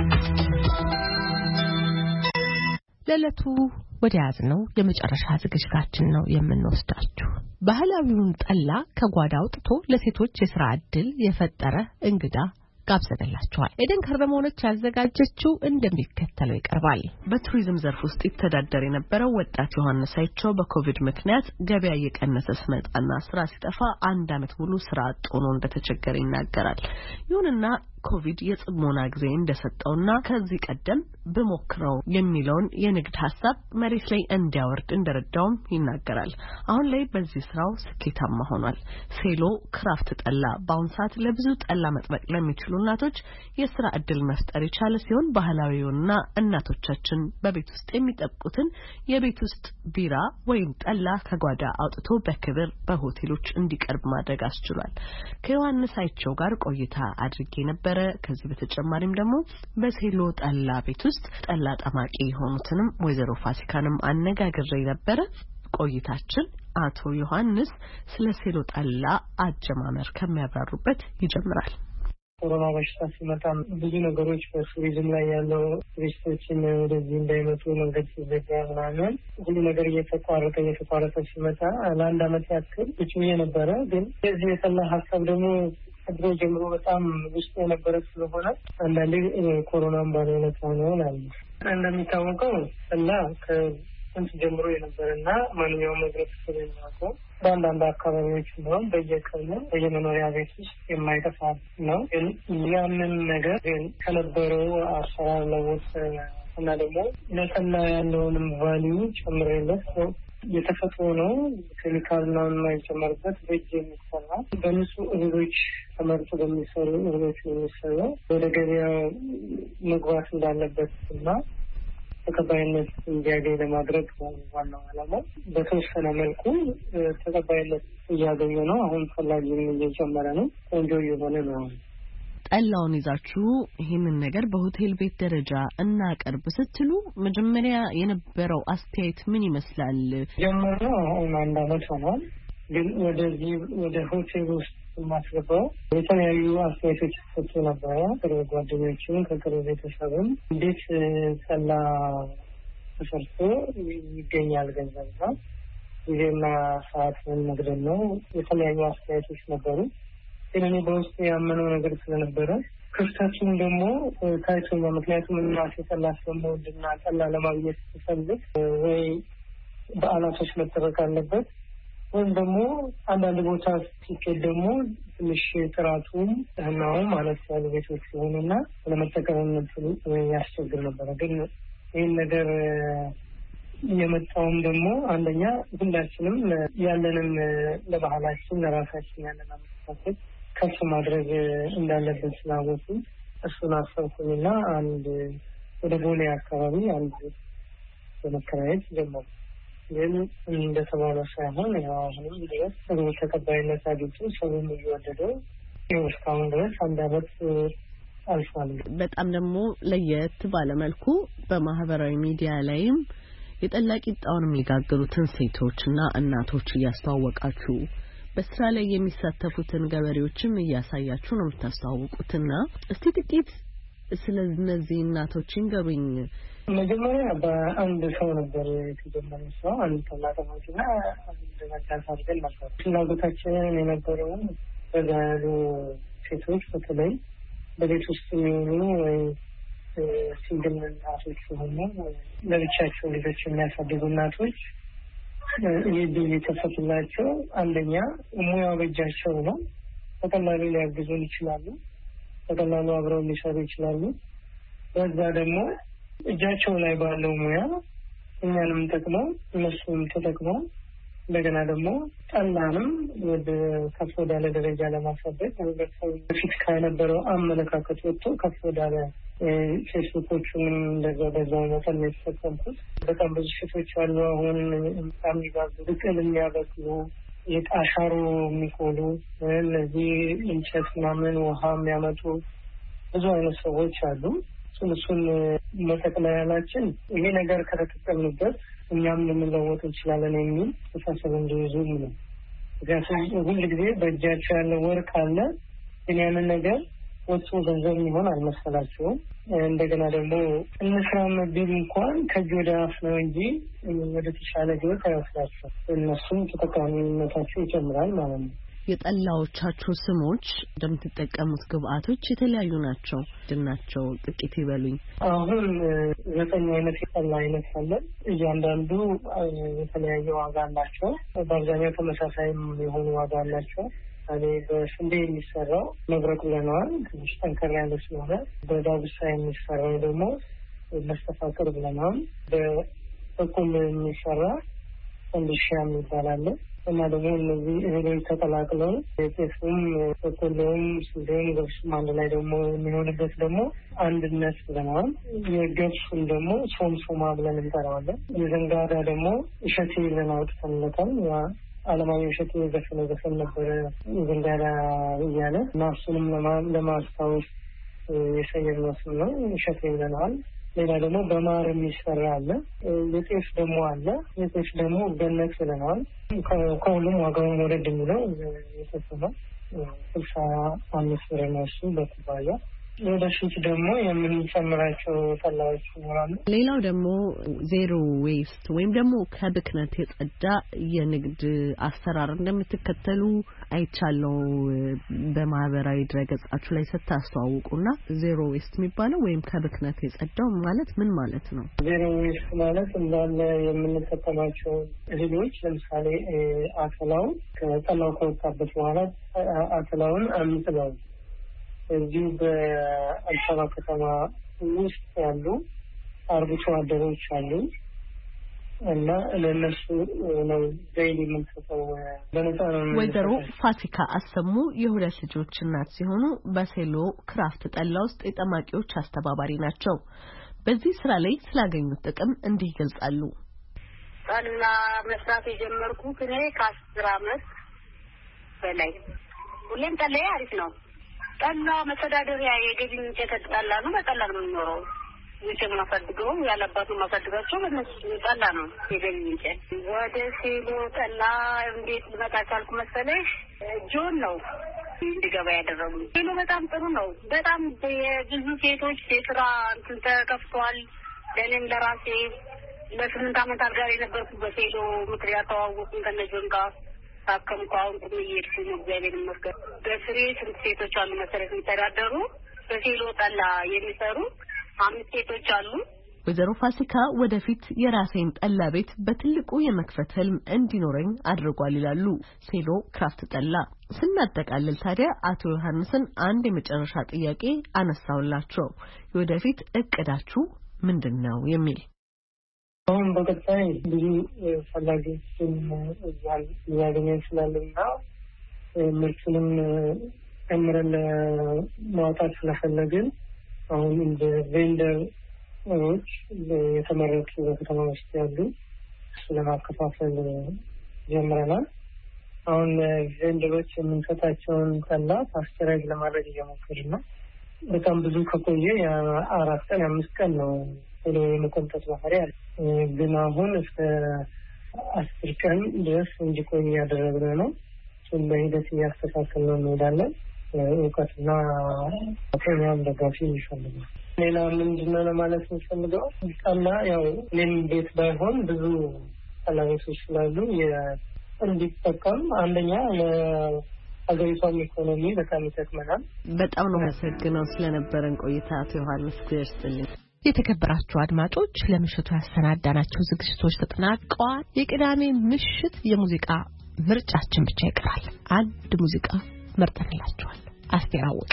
ለዕለቱ ወደ ያዝነው የመጨረሻ ዝግጅታችን ነው የምንወስዳችሁ። ባህላዊውን ጠላ ከጓዳ አውጥቶ ለሴቶች የሥራ ዕድል የፈጠረ እንግዳ ጋብዘንላችኋል። ኤደን ከርበመሆነች ያዘጋጀችው እንደሚከተለው ይቀርባል። በቱሪዝም ዘርፍ ውስጥ ይተዳደር የነበረው ወጣት ዮሐንስ አይቸው በኮቪድ ምክንያት ገበያ እየቀነሰ ሲመጣና ስራ ሲጠፋ አንድ ዓመት ሙሉ ስራ አጥ ሆኖ እንደተቸገረ ይናገራል። ይሁንና ኮቪድ የጽሞና ጊዜ እንደሰጠውና ከዚህ ቀደም በሞክረው የሚለውን የንግድ ሐሳብ መሬት ላይ እንዲያወርድ እንደረዳውም ይናገራል። አሁን ላይ በዚህ ስራው ስኬታማ ሆኗል። ሴሎ ክራፍት ጠላ በአሁን ሰዓት ለብዙ ጠላ መጥበቅ ለሚችሉ እናቶች የስራ ዕድል መፍጠር የቻለ ሲሆን ባህላዊውንና እናቶቻችን በቤት ውስጥ የሚጠብቁትን የቤት ውስጥ ቢራ ወይም ጠላ ከጓዳ አውጥቶ በክብር በሆቴሎች እንዲቀርብ ማድረግ አስችሏል። ከዮሐንስ አይቸው ጋር ቆይታ አድርጌ ነበር። ከዚህ በተጨማሪም ደግሞ በሴሎ ጠላ ቤት ውስጥ ጠላ ጠማቂ የሆኑትንም ወይዘሮ ፋሲካንም አነጋግሬ ነበር። ቆይታችን አቶ ዮሐንስ ስለ ሴሎ ጠላ አጀማመር ከሚያብራሩበት ይጀምራል። ኮሮና በሽታ ሲመጣ ብዙ ነገሮች በቱሪዝም ላይ ያለው ቱሪስቶችን ወደዚህ እንዳይመጡ መንገድ ሲዘጋ ምናምን ሁሉ ነገር እየተቋረጠ ሲመጣ ለአንድ ዓመት ያክል ብቻዬ ነበረ። ግን የዚህ የጠላ ሀሳብ ደግሞ ከድሮ ጀምሮ በጣም ውስጥ የነበረ ስለሆነ አንዳንዴ ኮሮናን ባለበት ሆነን አለ። እንደሚታወቀው ጠላ ከጥንት ጀምሮ የነበረና ማንኛውም ነገር ስለሚያውቀው በአንዳንድ አካባቢዎች እንደውም በየቀኑ በየመኖሪያ ቤት ውስጥ የማይጠፋ ነው። ግን ያንን ነገር ከነበረው አሰራር ለውጥ እና ደግሞ ለጠላ ያለውንም ቫልዩ ጨምሬለት የተፈጥሮ ነው ኬሚካል ነው የማይጨመርበት በእጅ የሚሰራ በንጹህ እህሎች ተመርጦ በሚሰሩ እህሎች የሚሰራ ወደ ገበያ መግባት እንዳለበት እና ተቀባይነት እንዲያገኝ ለማድረግ ዋናው ዓላማ በተወሰነ መልኩ ተቀባይነት እያገኘ ነው። አሁን ፈላጊም እየጨመረ ነው። ቆንጆ የሆነ ነው። ጠላውን ይዛችሁ ይሄንን ነገር በሆቴል ቤት ደረጃ እናቀርብ ስትሉ መጀመሪያ የነበረው አስተያየት ምን ይመስላል? ጀመረው አሁን አንድ አመት ሆኗል። ግን ወደዚህ ወደ ሆቴል ውስጥ ማስገባው የተለያዩ አስተያየቶች ተሰጥቶ ነበረ። ከጓደኞችም ከቅርብ ቤተሰብም እንዴት ጠላ ተሰርቶ ይገኛል ገንዘብና ጊዜና ሰዓት መግደል ነው። የተለያዩ አስተያየቶች ነበሩ። ግን እኔ በውስጥ ያመነው ነገር ስለነበረ ክፍተቱን ደግሞ ታይቶኛል። ምክንያቱም እናቴ ጠላ ስለምወድና ጠላ ለማግኘት ስፈልግ ወይ በዓላቶች መጠበቅ አለበት ወይም ደግሞ አንዳንድ ቦታ ሲኬድ ደግሞ ትንሽ ጥራቱም ህናውም ማለት ያሉ ቤቶች ሲሆኑና ለመጠቀም ያስቸግር ነበረ። ግን ይህን ነገር የመጣውም ደግሞ አንደኛ ሁላችንም ያለንን ለባህላችን ለራሳችን ያለን አመለካከት ከፍ ማድረግ እንዳለብን ስላወቁ እሱን አሰብኩኝና አንድ ወደ ቦሌ አካባቢ አንድ በመከራየት ጀመሩ። ግን እንደተባለው ሳይሆን ያው አሁንም ድረስ ጥሩ ተቀባይነት አግኝቶ ሰውም እየወደደው እስካሁን ድረስ አንድ አመት አልፏል። በጣም ደግሞ ለየት ባለመልኩ በማህበራዊ ሚዲያ ላይም የጠላ ቂጣውን የሚጋግሩትን ሴቶችና እናቶች እያስተዋወቃችሁ በስራ ላይ የሚሳተፉትን ገበሬዎችም እያሳያችሁ ነው የምታስተዋውቁትና እስቲ ጥቂት ስለነዚህ እናቶች እንገሩኝ። መጀመሪያ በአንድ ሰው ነበር የተጀመረው። ሰው አንድ ተላጣማችና አንድ መጋዝ አድርገን ነበር። ፍላጎታችንን የነበረውን በዛሉ ሴቶች በተለይ በቤት ውስጥ የሚሆኑ ወይ ሲንግል እናቶች ሆኑ ለብቻቸው ልጆች የሚያሳድጉ እናቶች ይህ የተፈጥላቸው አንደኛ ሙያው በእጃቸው ነው። በቀላሉ ሊያግዙን ይችላሉ። በቀላሉ አብረው ሊሰሩ ይችላሉ። በዛ ደግሞ እጃቸው ላይ ባለው ሙያ እኛንም ተጠቅመው እነሱም ተጠቅመው እንደገና ደግሞ ጠላንም ወደ ከፍ ወዳለ ደረጃ ለማሳደግ ህብረተሰቡ በፊት ከነበረው አመለካከት ወጥቶ ከፍ ወዳለ ፌስቡኮቹንም እንደዛ በዛው መጠን የተጠቀምኩት በጣም ብዙ ሴቶች አሉ። አሁን የሚጋዙ ብቅል የሚያበቅሉ የጣሻሮ የሚቆሉ እነዚህ እንጨት ምናምን ውሃ የሚያመጡ ብዙ አይነት ሰዎች አሉ። እሱን መጠቅለያላችን ይሄ ነገር ከተጠቀምንበት እኛም ልንለወጥ እንችላለን የሚል ተሳሰብ እንዲይዙ ነው። ምክንያቱም ሁል ጊዜ በእጃቸው ያለ ወርቅ አለ፣ ግን ያንን ነገር ወጥቶ ገንዘብ የሚሆን አልመሰላቸውም። እንደገና ደግሞ እንስራ መቢል እንኳን ከእጅ ወደ አፍ ነው እንጂ ወደ ተሻለ ህይወት አይወስዳቸውም። እነሱም ተጠቃሚነታቸው ይጨምራል ማለት ነው። የጠላዎቻችሁ ስሞች እንደምትጠቀሙት ግብአቶች የተለያዩ ናቸው። ድናቸው ጥቂት ይበሉኝ። አሁን 9 አይነት የጠላ አይነት አለ። እያንዳንዱ የተለያየ ዋጋ አላቸው። በአብዛኛው ተመሳሳይም የሆኑ ዋጋ አላቸው። እኔ በስንዴ የሚሰራው መብረቅ ብለነዋል፣ ትንሽ ጠንከር ያለ ስለሆነ። በዳጉሳ የሚሰራው ደግሞ መስተፋቅር ብለነዋል። በበቆሎ የሚሰራ ፈንዲሻ ይባላል። እና ደግሞ እነዚህ እህሎች ተቀላቅለው ጤፍም በቆሎም ስንዴም ገብስም አንድ ላይ ደግሞ የሚሆንበት ደግሞ አንድነት ብለናል። የገብሱን ደግሞ ሶምሶማ ብለን እንጠራዋለን። የዘንጋዳ ደግሞ እሸቴ ብለን አውጥተንለታል። አለማየሁ እሸቴ ዘፈን ነበረ የዘንጋዳ እያለ እና እሱንም ለማስታወስ የሰየምነው ስም ነው፣ እሸቴ ብለናል። ሌላ ደግሞ በማር የሚሰራ አለ። የጤፍ ደግሞ አለ። የጤፍ ደግሞ ገነት ብለናል። ከሁሉም ዋጋውን ወረድ የሚለው የጤፍ ነው። 65 ብር ነው እሱ በኩባያ። ወደፊት ደግሞ የምንጨምራቸው ጠላዎች ይኖራሉ። ሌላው ደግሞ ዜሮ ዌስት ወይም ደግሞ ከብክነት የጸዳ የንግድ አሰራር እንደምትከተሉ አይቻለው በማህበራዊ ድረገጻችሁ ላይ ስታስተዋውቁና ዜሮ ዌስት የሚባለው ወይም ከብክነት የጸዳው ማለት ምን ማለት ነው? ዜሮ ዌስት ማለት እንዳለ የምንጠቀማቸው እህሎች ለምሳሌ አተላው ከጠላው ከወጣበት በኋላ አተላውን አንጥለው እዚሁ በአዲስ አበባ ከተማ ውስጥ ያሉ አርብቶ አደሮች አሉ እና ለነሱ ነው ዴይሊ የምንሰጠው በነፃ ነው። ወይዘሮ ፋሲካ አሰሙ የሁለት ልጆች እናት ሲሆኑ በሴሎ ክራፍት ጠላ ውስጥ የጠማቂዎች አስተባባሪ ናቸው። በዚህ ስራ ላይ ስላገኙት ጥቅም እንዲህ ይገልጻሉ። ጠላ መስራት የጀመርኩት እኔ ከ10 ዓመት በላይ ሁሌም ጠላ አሪፍ ነው። ጠላ መተዳደሪያ የገቢ ምንጭ ጠላ ነው። በጠላ ነው የምንኖረው። ውጭም ማፈልገው ያለባቱ ማፈልጋቸው በእነሱ ጠላ ነው የገቢ ምንጭ። ወደ ሴሎ ጠላ እንዴት ልመጣ ቻልኩ መሰለሽ? ጆን ነው እንድገባ ያደረጉኝ። ሴሎ በጣም ጥሩ ነው። በጣም የብዙ ሴቶች የስራ እንትን ተከፍቷል። ለእኔም ለራሴ ለ8 ዓመታት ጋር የነበርኩት በሴሎ ምክንያት ተዋወቅኩኝ ከነጆን ጋር ታከምኩ። አሁን ቁም እየሄድኩኝ ነው እግዚአብሔር ይመስገን። በስሬ ስንት ሴቶች አሉ መሰረት የሚተዳደሩ በሴሎ ጠላ የሚሰሩ 5 ሴቶች አሉ። ወይዘሮ ፋሲካ ወደፊት የራሴን ጠላ ቤት በትልቁ የመክፈት ህልም እንዲኖረኝ አድርጓል ይላሉ። ሴሎ ክራፍት ጠላ ስናጠቃልል ታዲያ አቶ ዮሐንስን አንድ የመጨረሻ ጥያቄ አነሳውላቸው። የወደፊት እቅዳችሁ ምንድነው የሚል። አሁን በቀጣይ ብዙ ፈላጊዎችን ያገኘን ስላለና ምርቱንም ጨምረን ማውጣት ስለፈለግን አሁን እንደ ቬንደሮች የተመረጡ በከተማ ውስጥ ያሉ ስለማከፋፈል ጀምረናል። አሁን ቬንደሮች የምንሰጣቸውን ጠላ ፓስቸራይዝ ለማድረግ እየሞከርን ነው። በጣም ብዙ ከቆየ 4 ቀን 5 ቀን ነው ቶሎ የመቆንጠጥ ባህሪ አለ። ግን አሁን እስከ 10 ቀን ድረስ እንዲቆይ ያደረግነው ነው። እሱን በሂደት እያስተካከልን እንሄዳለን። እውቀትና ፕሮግራም ደጋፊ ይፈልጋል። ሌላ ምንድነው ለማለት የምፈልገው ጠላ ያው እኔም ቤት ባይሆን ብዙ ጠላቶች ስላሉ እንዲጠቀም አንደኛ ለሀገሪቷም ኢኮኖሚ በጣም ይጠቅመናል። በጣም ነው መሰግነው ስለነበረን ቆይታ አቶ ዮሐንስ ክርስቲያን። የተከበራችሁ አድማጮች ለምሽቱ ያሰናዳናቸው ዝግጅቶች ተጠናቀዋል። የቅዳሜ ምሽት የሙዚቃ ምርጫችን ብቻ ይቀራል። አንድ ሙዚቃ መርጠንላችኋል። አስቴር አወቀ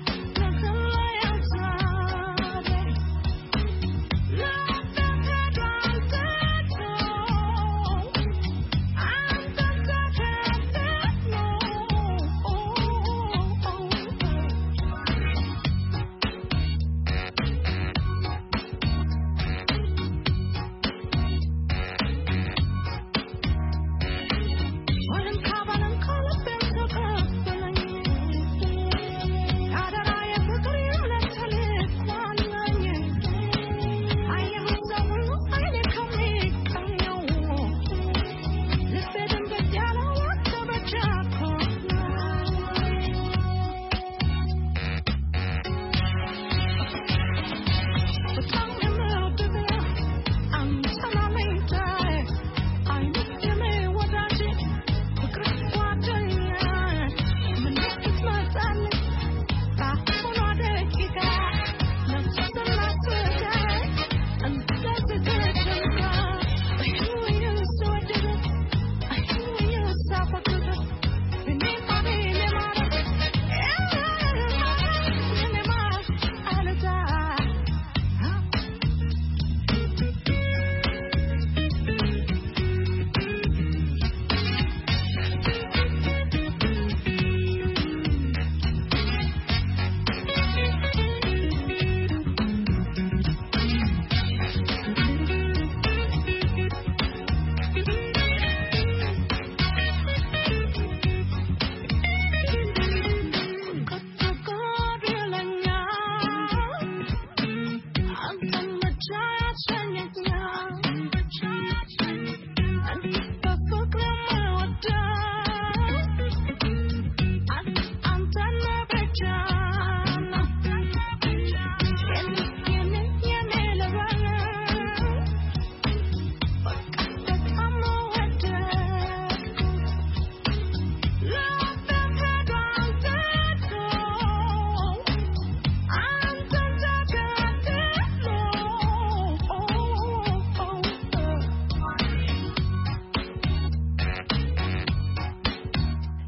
La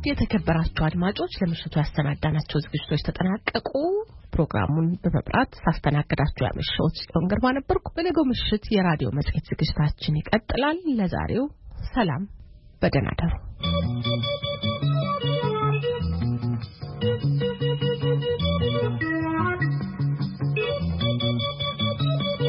የተከበራችሁ አድማጮች ለምሽቱ ያስተናዳናቸው ዝግጅቶች ተጠናቀቁ። ፕሮግራሙን በመብራት ሳስተናግዳችሁ ያመሸሁት ጽዮን ግርማ ነበርኩ። በነገው ምሽት የራዲዮ መጽሔት ዝግጅታችን ይቀጥላል። ለዛሬው ሰላም፣ በደህና እደሩ።